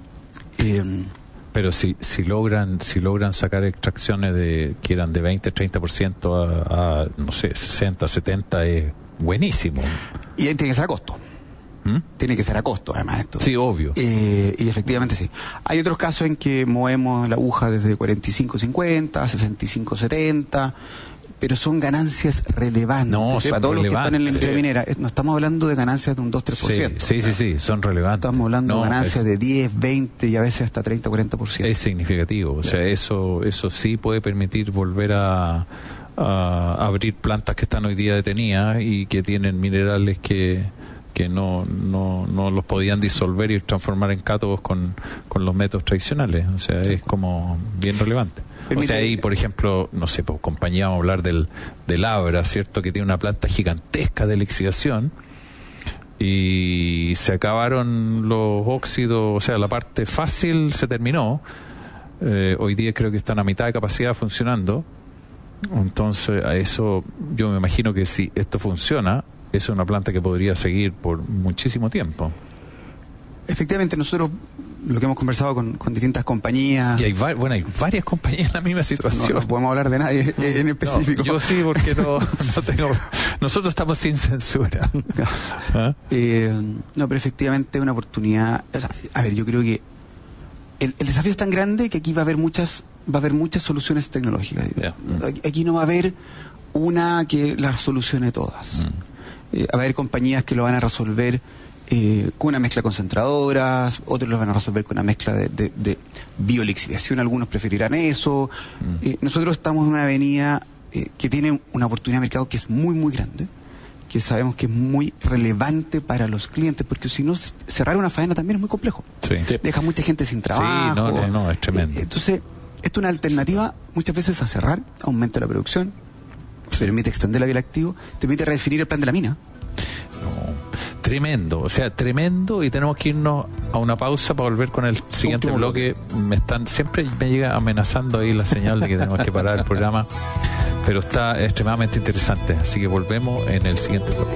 Eh, Pero si si logran si logran sacar extracciones de que eran de veinte, treinta por ciento a, a no sé, sesenta, setenta, es buenísimo. Y tiene que ser a costo. ¿Mm? Tiene que ser a costo, además, esto. Sí, obvio. Eh, y efectivamente sí. Hay otros casos en que movemos la aguja desde cuarenta y cinco cincuenta a sesenta y cinco setenta, pero son ganancias relevantes. No, para todos los que están en la industria sí. minera. No estamos hablando de ganancias de un dos, tres por ciento. Sí, sí, sí, sí, son relevantes. Estamos hablando no, de ganancias es, de diez, veinte y a veces hasta treinta, cuarenta por ciento. Es significativo. O sea, eso eso sí puede permitir volver a, a abrir plantas que están hoy día detenidas y que tienen minerales que que no, no, no los podían disolver y transformar en cátodos con, con los métodos tradicionales. O sea, es como bien relevante. O sea, ahí, por ejemplo, no sé, por compañía vamos a hablar del, del Abra, ¿cierto? Que tiene una planta gigantesca de lixidación y se acabaron los óxidos, o sea, la parte fácil se terminó. Eh, hoy día creo que están a mitad de capacidad funcionando. Entonces, a eso yo me imagino que si esto funciona, es una planta que podría seguir por muchísimo tiempo. Efectivamente, nosotros lo que hemos conversado con, con distintas compañías... Y hay, bueno, hay varias compañías en la misma situación. No, no podemos hablar de nadie en específico. No, yo sí, porque no, no tengo... Nosotros estamos sin censura. No, ¿Ah? eh, no pero efectivamente es una oportunidad... O sea, a ver, yo creo que el, el desafío es tan grande que aquí va a haber muchas va a haber muchas soluciones tecnológicas. Yeah. Aquí, aquí no va a haber una que las solucione todas. Mm. Eh, va a haber compañías que lo van a resolver eh, con una mezcla de concentradoras, otros lo van a resolver con una mezcla de, de, de biolixiviación, algunos preferirán eso. Mm. Eh, nosotros estamos en una avenida eh, que tiene una oportunidad de mercado que es muy, muy grande, que sabemos que es muy relevante para los clientes, porque si no, cerrar una faena también es muy complejo. Sí. Deja mucha gente sin trabajo. Sí, no, no, es tremendo. Eh, entonces, esto es una alternativa muchas veces a cerrar, aumenta la producción, permite extender la vida del activo, te permite redefinir el plan de la mina. No, tremendo, o sea, tremendo, y tenemos que irnos a una pausa para volver con el siguiente Último bloque. bloque. Me están, siempre me llega amenazando ahí la señal de que tenemos que parar el programa, pero está extremadamente interesante, así que volvemos en el siguiente bloque.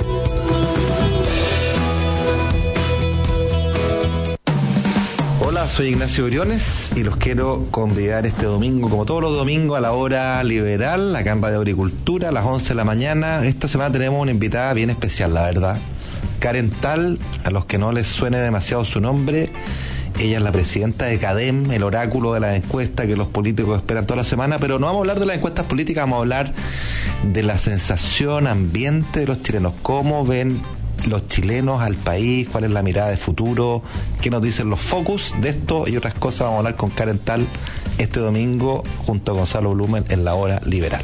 Hola, soy Ignacio Briones y los quiero convidar este domingo, como todos los domingos, a la hora liberal, la Cámara de Agricultura, a las once de la mañana. Esta semana tenemos una invitada bien especial, la verdad. Karen Tal, a los que no les suene demasiado su nombre, ella es la presidenta de CADEM, el oráculo de la encuesta que los políticos esperan toda la semana, pero no vamos a hablar de las encuestas políticas, vamos a hablar de la sensación ambiente de los chilenos, cómo ven los chilenos al país, cuál es la mirada de futuro, qué nos dicen los focus de esto y otras cosas. Vamos a hablar con Karen Tal este domingo junto a Gonzalo Blumen en la hora liberal.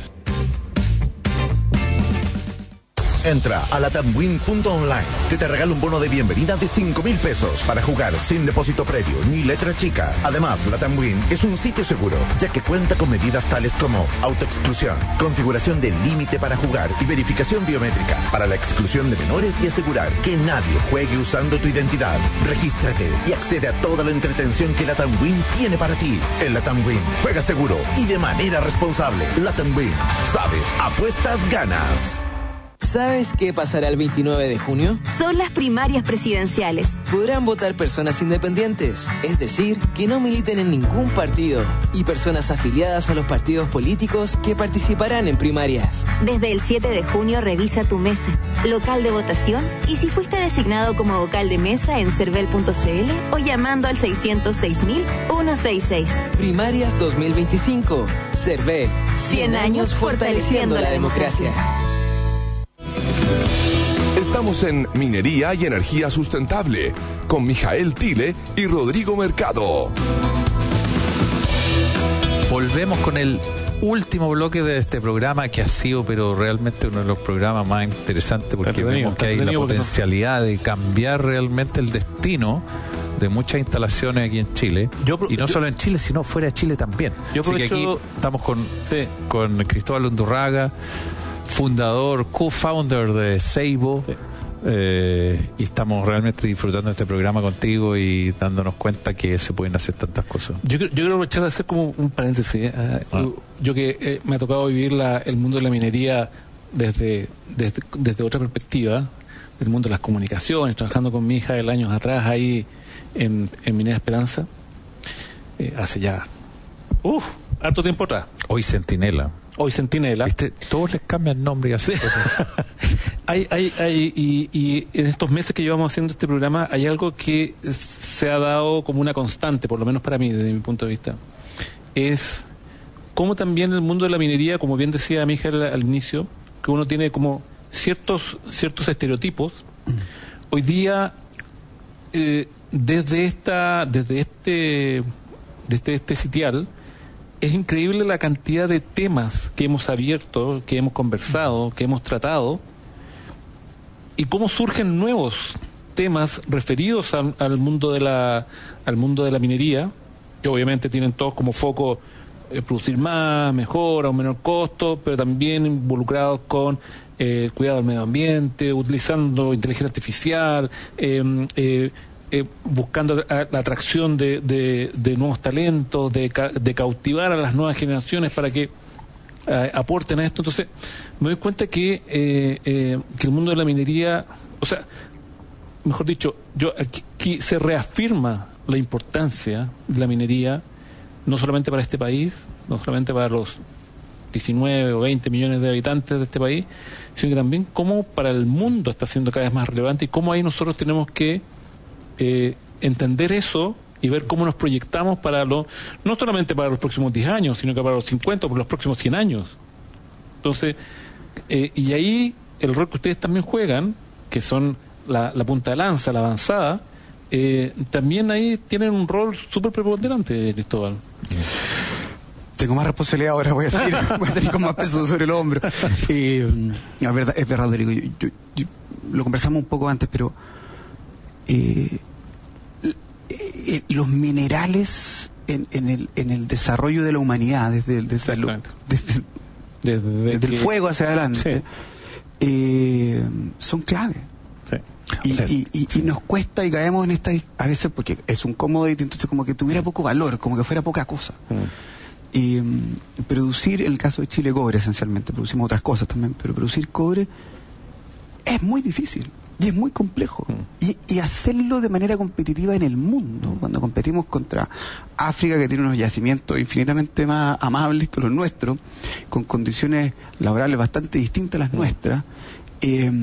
Entra a latamwin punto online, que te regala un bono de bienvenida de cinco mil pesos para jugar sin depósito previo ni letra chica. Además, Latamwin es un sitio seguro, ya que cuenta con medidas tales como autoexclusión, configuración del límite para jugar y verificación biométrica para la exclusión de menores y asegurar que nadie juegue usando tu identidad. Regístrate y accede a toda la entretención que Latamwin tiene para ti. En Latamwin, juega seguro y de manera responsable. Latamwin, sabes, apuestas, ganas. ¿Sabes qué pasará el veintinueve de junio? Son las primarias presidenciales. Podrán votar personas independientes, es decir, que no militen en ningún partido, y personas afiliadas a los partidos políticos que participarán en primarias. Desde el siete de junio revisa tu mesa, local de votación, y si fuiste designado como vocal de mesa en cervel punto c l o llamando al seiscientos seis mil ciento sesenta y seis. Primarias dos mil veinticinco. Cervel. cien años fortaleciendo la democracia. Estamos en Minería y Energía Sustentable con Mijael Tile y Rodrigo Mercado. Volvemos con el último bloque de este programa, que ha sido pero realmente uno de los programas más interesantes, porque vemos que hay la potencialidad de cambiar realmente el destino de muchas instalaciones aquí en Chile, yo, y no yo, solo en Chile, sino fuera de Chile también. Yo Así que aquí estamos con, sí. con Cristóbal Undurraga, fundador, co-founder de Seibo, sí. eh, y estamos realmente disfrutando de este programa contigo y dándonos cuenta que se pueden hacer tantas cosas. Yo, yo quiero aprovechar de hacer como un paréntesis. ¿eh? Ah. Yo que eh, me ha tocado vivir la, el mundo de la minería desde, desde, desde otra perspectiva, del mundo de las comunicaciones, trabajando con mi hija el años atrás ahí en, en Minera Esperanza, eh, hace ya, uff, harto tiempo atrás. Hoy Centinela. Hoy Centinela. ¿Viste? Todos les cambian nombre y así. hay, hay, hay, y, y en estos meses que llevamos haciendo este programa, hay algo que se ha dado como una constante, por lo menos para mí, desde mi punto de vista. Es cómo también el mundo de la minería, como bien decía mi hija al, al inicio, que uno tiene como ciertos, ciertos estereotipos. Hoy día, eh, desde esta, desde este, desde este sitial, es increíble la cantidad de temas que hemos abierto, que hemos conversado, que hemos tratado, y cómo surgen nuevos temas referidos al, al mundo de la, al mundo de la minería, que obviamente tienen todos como foco eh, producir más, mejor, a un menor costo, pero también involucrados con eh, el cuidado del medio ambiente, utilizando inteligencia artificial, eh, eh, Eh, buscando la atracción de, de, de nuevos talentos, de, ca de cautivar a las nuevas generaciones para que eh, aporten a esto. Entonces, me doy cuenta que, eh, eh, que el mundo de la minería, o sea, mejor dicho, yo aquí, aquí se reafirma la importancia de la minería, no solamente para este país, no solamente para los diecinueve o veinte millones de habitantes de este país, sino que también cómo para el mundo está siendo cada vez más relevante y cómo ahí nosotros tenemos que Eh, entender eso y ver cómo nos proyectamos para lo, no solamente para los próximos diez años, sino que para los cincuenta o para los próximos cien años. Entonces, eh, y ahí el rol que ustedes también juegan, que son la, la punta de lanza, la avanzada, eh, también ahí tienen un rol súper preponderante, Cristóbal. Tengo más responsabilidad ahora, voy a salir, voy a salir con más peso sobre el hombro. Eh, es verdad, es verdad, Rodrigo, yo, yo, yo, lo conversamos un poco antes, pero eh, eh, los minerales en, en, el, en el desarrollo de la humanidad, desde, desde, lo, desde, desde, desde el fuego hacia adelante, sí. eh, son clave. Sí. Y, o sea, y, y, y nos cuesta y caemos en esta, a veces porque es un commodity, entonces como que tuviera poco valor, como que fuera poca cosa. Mm. Eh, producir, en el caso de Chile, cobre esencialmente, producimos otras cosas también, pero producir cobre es muy difícil y es muy complejo. Mm. Y, y hacerlo de manera competitiva en el mundo, cuando competimos contra África, que tiene unos yacimientos infinitamente más amables que los nuestros, con condiciones laborales bastante distintas a las mm. nuestras, eh,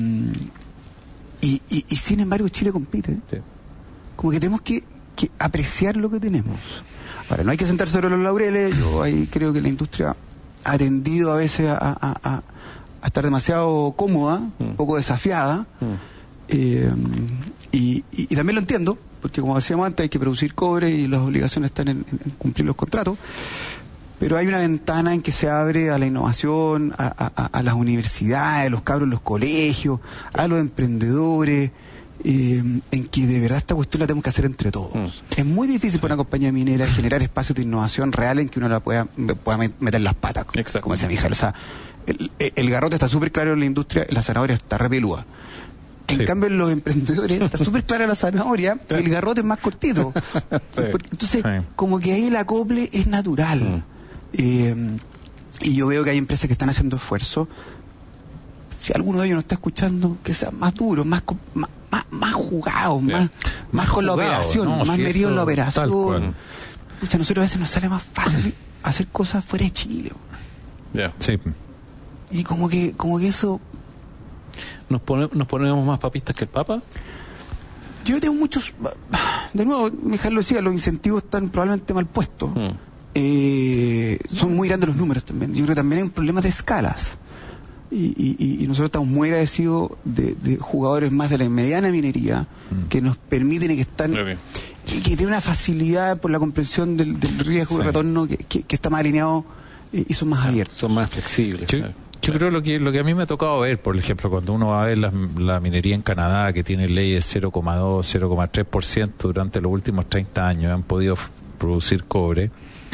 y, y, y sin embargo Chile compite. Sí. Como que tenemos que, que apreciar lo que tenemos. Ahora, no hay que sentarse sobre los laureles. Yo ahí creo que la industria ha tendido a veces a, a, a, a estar demasiado cómoda, mm. un poco desafiada, mm. eh, y, y, y también lo entiendo, porque como decíamos antes, hay que producir cobre y las obligaciones están en, en cumplir los contratos, pero hay una ventana en que se abre a la innovación, a, a, a las universidades, a los cabros en los colegios, a los emprendedores, Eh, en que de verdad esta cuestión la tenemos que hacer entre todos. Mm. Es muy difícil sí. para una compañía minera generar espacios de innovación real en que uno la pueda, pueda meter las patas, Exacto. como decía Mijael. O sea, el, el garrote está súper claro en la industria, la zanahoria está repelúa. En sí. cambio, en los emprendedores está súper clara la zanahoria, el garrote es más cortito. Sí. Entonces, sí. como que ahí el acople es natural. Mm. Eh, y yo veo que hay empresas que están haciendo esfuerzos. Si alguno de ellos nos está escuchando, que sean más duros, más más, más, más jugados, yeah. más, más, más con jugado, la operación, no, más si metidos en la operación. Pucha, a nosotros a veces nos sale más fácil hacer cosas fuera de Chile. Yeah. Sí. Y como que, como que eso... ¿Nos, pone, ¿Nos ponemos más papistas que el Papa? Yo tengo muchos... De nuevo, Mijael lo decía, los incentivos están probablemente mal puestos. Mm. Eh, son muy grandes los números también. Yo creo que también hay un problema de escalas. Y, y, y nosotros estamos muy agradecidos de, de jugadores más de la mediana minería mm. que nos permiten y que están okay. y que tienen una facilidad por la comprensión del, del riesgo sí. de retorno que, que, que está más alineado eh, y son más abiertos, son más flexibles. Yo, claro. yo creo lo que lo que a mí me ha tocado ver, por ejemplo, cuando uno va a ver la, la minería en Canadá, que tiene leyes cero coma dos, cero coma tres por ciento durante los últimos treinta años, han podido f- producir cobre.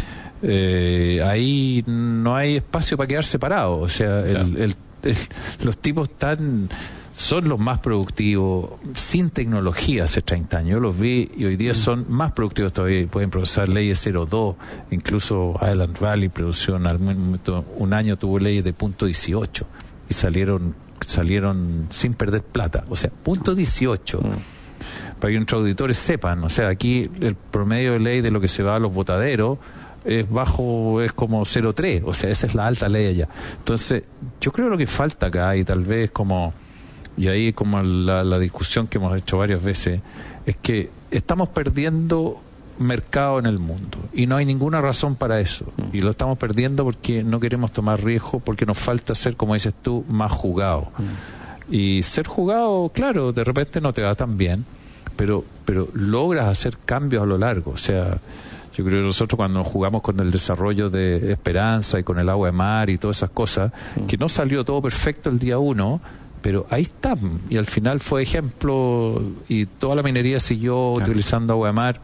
Eh, ahí no hay espacio para quedar separado, o sea, claro. el, el, el, los tipos están son los más productivos sin tecnología hace treinta años. Yo los vi y hoy día mm. son más productivos todavía, pueden procesar leyes cero coma dos, incluso Island Valley produció en algún momento, un año tuvo leyes de punto dieciocho y salieron salieron sin perder plata, o sea, punto dieciocho. Mm. Para que nuestros auditores sepan, o sea, aquí el promedio de ley de lo que se va a los botaderos es bajo, es como cero coma tres, o sea, esa es la alta ley allá. Entonces, yo creo lo que falta acá, y tal vez como, y ahí como la, la discusión que hemos hecho varias veces, es que estamos perdiendo mercado en el mundo, y no hay ninguna razón para eso, y lo estamos perdiendo porque no queremos tomar riesgo, porque nos falta ser, como dices tú, más jugado. Mm. Y ser jugado, claro, de repente no te va tan bien, pero, pero logras hacer cambios a lo largo, o sea... Yo creo que nosotros cuando jugamos con el desarrollo de Esperanza y con el agua de mar y todas esas cosas, mm. que no salió todo perfecto el día uno, pero ahí está. Y al final fue ejemplo y toda la minería siguió claro. utilizando agua de mar.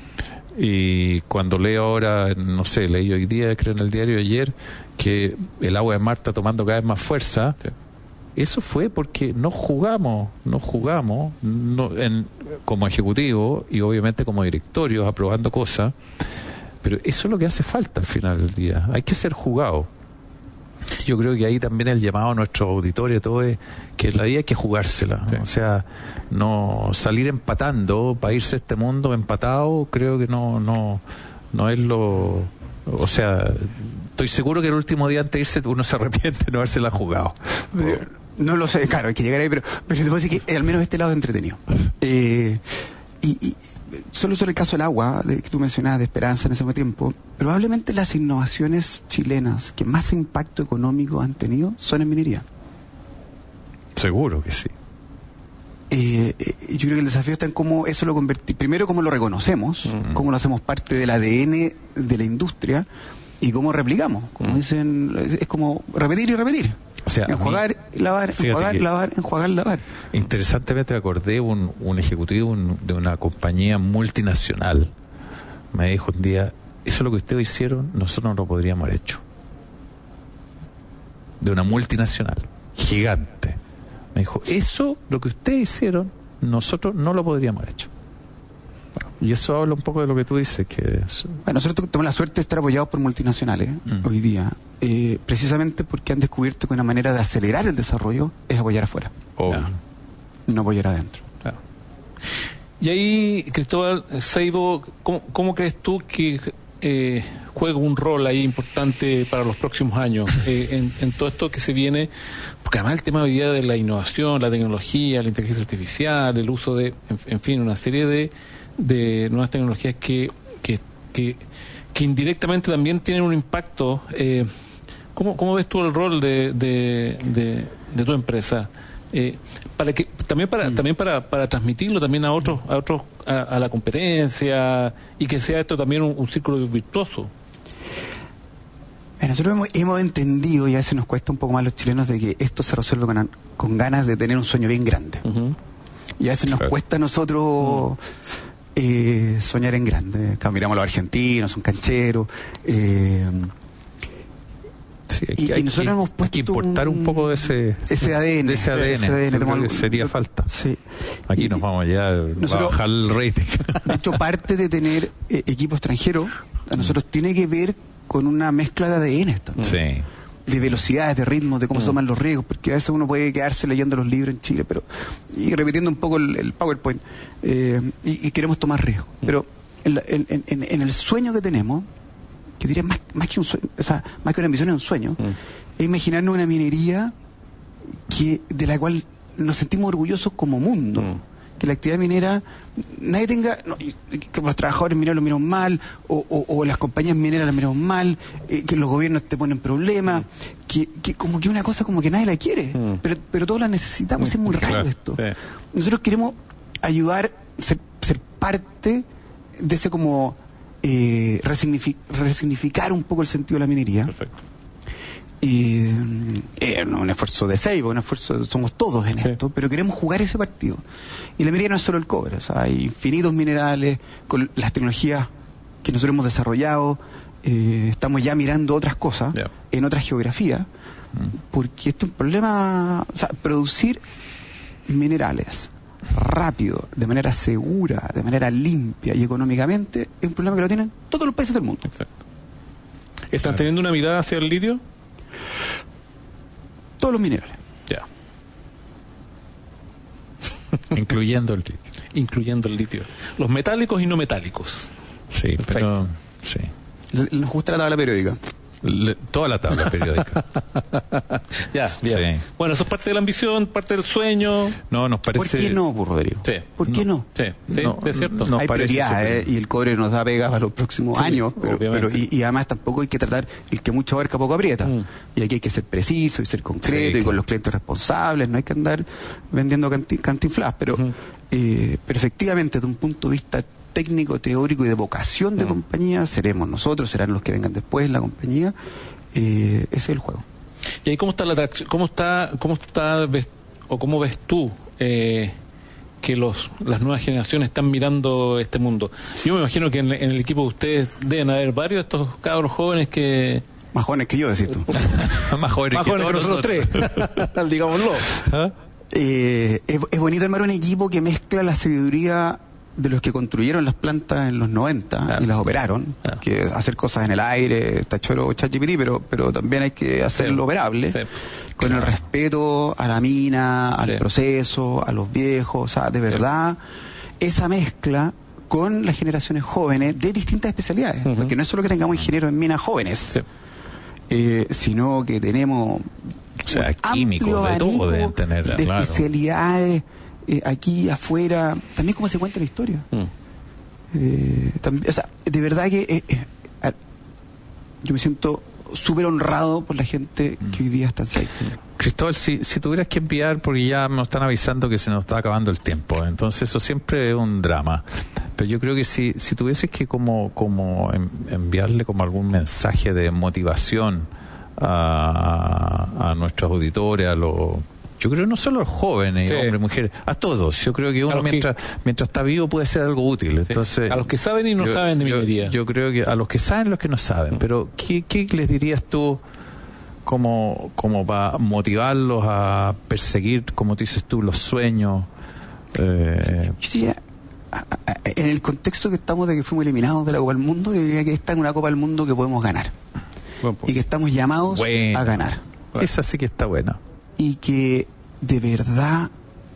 Y cuando leo ahora, no sé, leí hoy día, creo en el diario de ayer, que el agua de mar está tomando cada vez más fuerza. Sí. Eso fue porque no jugamos, no jugamos no, en, como ejecutivo y obviamente como directorios aprobando cosas, pero eso es lo que hace falta al final del día. Hay que ser jugado. Yo creo que ahí también el llamado a nuestro auditorio todo es que en la vida hay que jugársela, sí. O sea, no salir empatando para irse a este mundo empatado, creo que no no no es lo, o sea, estoy seguro que el último día antes de irse uno se arrepiente de no habérsela jugado. No lo sé, claro, hay que llegar ahí, pero, pero te puedo decir que al menos este lado es entretenido. Eh, y, y solo sobre el caso del agua, de, que tú mencionabas, de Esperanza en ese mismo tiempo, probablemente las innovaciones chilenas que más impacto económico han tenido son en minería. Seguro que sí. Eh, eh, yo creo que el desafío está en cómo eso lo convertimos, primero cómo lo reconocemos, uh-huh. cómo lo hacemos parte del A D N de la industria y cómo replicamos, como uh-huh. dicen, es, es como repetir y repetir. O sea, enjuagar, mí, lavar, enjuagar, lavar, enjuagar, lavar. Interesantemente me acordé un, un ejecutivo un, de una compañía multinacional. Me dijo un día, eso es lo que ustedes hicieron, nosotros no lo podríamos haber hecho. De una multinacional, gigante. Me dijo, eso, lo que ustedes hicieron, nosotros no lo podríamos haber hecho. Bueno, y eso habla un poco de lo que tú dices. Que es... Bueno, nosotros tenemos la suerte de estar apoyados por multinacionales mm. hoy día, eh, precisamente porque han descubierto que una manera de acelerar el desarrollo es apoyar afuera, oh. no, no apoyar adentro. Claro. Y ahí, Cristóbal Seibo, ¿cómo, cómo crees tú que eh, juega un rol ahí importante para los próximos años eh, en, en todo esto que se viene? Porque además el tema hoy día de la innovación, la tecnología, la inteligencia artificial, el uso de, en, en fin, una serie de, de nuevas tecnologías que, que, que, que indirectamente también tienen un impacto. Eh, ¿cómo, ¿Cómo ves tú el rol de, de, de, de tu empresa? Eh, para que también para mm. también para, para transmitirlo también a otros a otros a, a la competencia y que sea esto también un, un círculo virtuoso. Bueno, nosotros hemos, hemos entendido, y a veces nos cuesta un poco más los chilenos, de que esto se resuelve con, con ganas de tener un sueño bien grande. Uh-huh. Y a veces nos claro. cuesta a nosotros uh-huh. eh, soñar en grande. Claro, miramos a los argentinos, son cancheros. Eh, Sí, y, que, y nosotros que, hemos puesto hay que importar un, un poco de ese, ese A D N, de ese A D N, ese A D N creo que sería falta. Sí. Aquí y, nos vamos ya a bajar el rating. De hecho, parte de tener eh, equipo extranjero a nosotros mm. tiene que ver con una mezcla de A D N también. Sí. De velocidades, de ritmos, de cómo mm. se toman los riesgos, porque a veces uno puede quedarse leyendo los libros en Chile, pero y repitiendo un poco el, el PowerPoint, eh, y, y queremos tomar riesgos. Mm. Pero en, en, en, en el sueño que tenemos, que diría más, más que un sueño, o sea, más que una ambición, es un sueño, mm. es imaginarnos una minería que de la cual nos sentimos orgullosos como mundo. Mm. Que la actividad minera, nadie tenga, no, que los trabajadores mineros lo miran mal, o, o, o las compañías mineras las miran mal, eh, que los gobiernos te ponen problemas, mm. que, que como que una cosa como que nadie la quiere, mm. pero, pero todos la necesitamos, mm. es muy raro claro. esto. Sí. Nosotros queremos ayudar, ser, ser parte de ese como eh, resignific, resignificar un poco el sentido de la minería. Perfecto. Y eh, un esfuerzo de Seibo, un esfuerzo, somos todos en sí. esto, pero queremos jugar ese partido. Y la minería no es solo el cobre, o sea, hay infinitos minerales con las tecnologías que nosotros hemos desarrollado. Eh, estamos ya mirando otras cosas yeah. en otras geografías, mm. porque esto es un problema, o sea, producir minerales rápido, de manera segura, de manera limpia y económicamente, es un problema que lo tienen todos los países del mundo. Exacto. ¿Están claro. teniendo una mirada hacia el litio? Todos los minerales. Ya. Incluyendo el litio. Incluyendo el litio. Los metálicos y no metálicos. Sí, perfecto. Pero, sí. Nos gusta la tabla periódica. Le, toda la tabla periódica. Ya, bien. Sí. Bueno, eso es parte de la ambición, parte del sueño. No, nos parece... ¿Por qué no, pues, Rodrigo? Sí. ¿Por qué no? Sí, sí, no, sí es cierto. Hay prioridades, ¿eh? Y el cobre nos da pegas para los próximos sí, años, pero, pero y, y además tampoco hay que tratar el que mucho abarca poco aprieta. Mm. Y aquí hay que ser preciso y ser concreto sí, y con los clientes responsables, no hay que andar vendiendo canti, cantinflas, pero, uh-huh. eh, pero efectivamente, desde un punto de vista técnico, teórico y de vocación de uh-huh. compañía, seremos nosotros, serán los que vengan después en la compañía. Eh, ese es el juego. ¿Y ahí cómo está la atracción? ¿Cómo está, cómo está ves, o cómo ves tú eh, que los las nuevas generaciones están mirando este mundo? Yo me imagino que en, en el equipo de ustedes deben haber varios de estos cabros jóvenes que... Más jóvenes que yo, decís tú. Más jóvenes Más que, jóvenes que nosotros tres, digámoslo. ¿Ah? Eh, es, es bonito armar un equipo que mezcla la sabiduría de los que construyeron las plantas en los noventa claro. y las operaron, claro. que hacer cosas en el aire, está choro ChatGPT, pero, pero también hay que hacerlo sí. operable, sí. con claro. el respeto a la mina, al sí. proceso, a los viejos, o sea, de verdad, sí. esa mezcla con las generaciones jóvenes de distintas especialidades, uh-huh. porque no es solo que tengamos ingenieros en minas jóvenes, sí. eh, sino que tenemos o sea, químicos, de todo deben tener, de claro. especialidades. Eh, aquí, afuera, también cómo se cuenta la historia. Mm. Eh, también, o sea, de verdad que eh, eh, yo me siento súper honrado por la gente que hoy día está en S E I. Cristóbal, si, si tuvieras que enviar, porque ya nos están avisando que se nos está acabando el tiempo, entonces eso siempre es un drama. Pero yo creo que si, si tuvieses que como, como enviarle como algún mensaje de motivación a, a nuestros auditores, a los... Yo creo no solo a los jóvenes, sí. hombres, mujeres, a todos. Yo creo que uno mientras que... mientras está vivo puede ser algo útil. Entonces, sí. A los que saben y no yo, saben de yo, minería. Yo creo que a los que saben, los que no saben. Pero ¿qué, qué les dirías tú como, como para motivarlos a perseguir, como tú dices tú, los sueños? Eh... Yo diría, en el contexto que estamos de que fuimos eliminados de la Copa del Mundo, yo diría que esta es una Copa del Mundo que podemos ganar. Bueno, pues. Y que estamos llamados bueno. a ganar. Bueno. Esa sí que está buena. Y que de verdad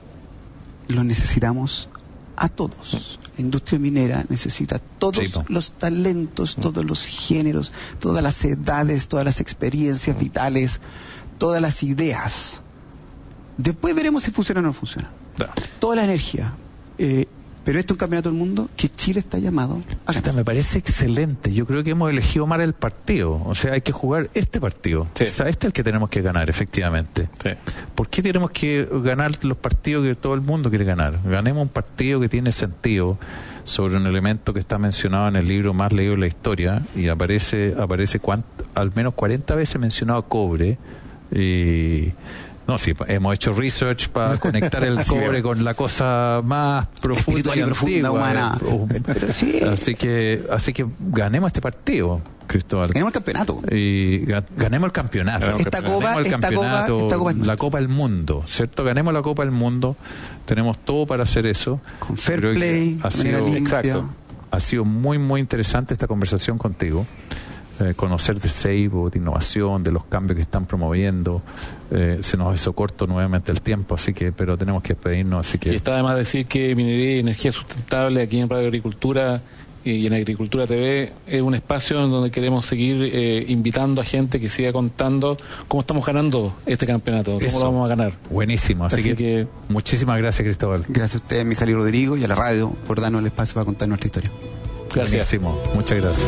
lo necesitamos a todos. La industria minera necesita todos sí, no. los talentos, todos los géneros, todas las edades, todas las experiencias vitales, todas las ideas. Después veremos si funciona o no funciona. No. Toda la energía. Eh, Pero esto es un campeonato del mundo que Chile está llamado a ganar. Me parece excelente. Yo creo que hemos elegido mal el partido. O sea, hay que jugar este partido. Sí. O sea, este es el que tenemos que ganar, efectivamente. Sí. ¿Por qué tenemos que ganar los partidos que todo el mundo quiere ganar? Ganemos un partido que tiene sentido sobre un elemento que está mencionado en el libro más leído de la historia y aparece, aparece cuant, al menos cuarenta veces mencionado cobre y... No, sí, hemos hecho research para conectar el cobre con la cosa más profunda y, y antigua, humana. Eh, Pero sí. Así que, así que ganemos este partido, Cristóbal. Ganemos el campeonato. Y ganemos el campeonato. Esta copa, el esta campeonato, copa, esta copa la Copa del Mundo, ¿cierto? Ganemos la Copa del Mundo. Tenemos todo para hacer eso. Con fair Creo play, ha sido, exacto. Ha sido muy, muy interesante esta conversación contigo. Eh, conocer de Seibo, de innovación, de los cambios que están promoviendo. Eh, se nos hizo corto nuevamente el tiempo, así que pero tenemos que despedirnos. Así que... Y está además decir que Minería y Energía Sustentable aquí en Radio Agricultura y en Agricultura T V es un espacio en donde queremos seguir eh, invitando a gente que siga contando cómo estamos ganando este campeonato, cómo Eso. lo vamos a ganar. Buenísimo, así, así que, que muchísimas gracias, Cristóbal. Gracias a ustedes, Mijael y Rodrigo, y a la radio por darnos el espacio para contar nuestra historia. Gracias. Buenísimo, muchas gracias.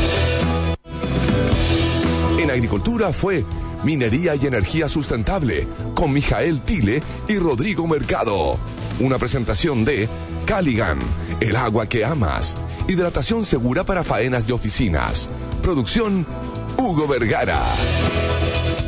En Agricultura fue Minería y Energía Sustentable con Mijael Tille y Rodrigo Mercado. Una presentación de Caligan, el agua que amas. Hidratación segura para faenas de oficinas. Producción Hugo Vergara.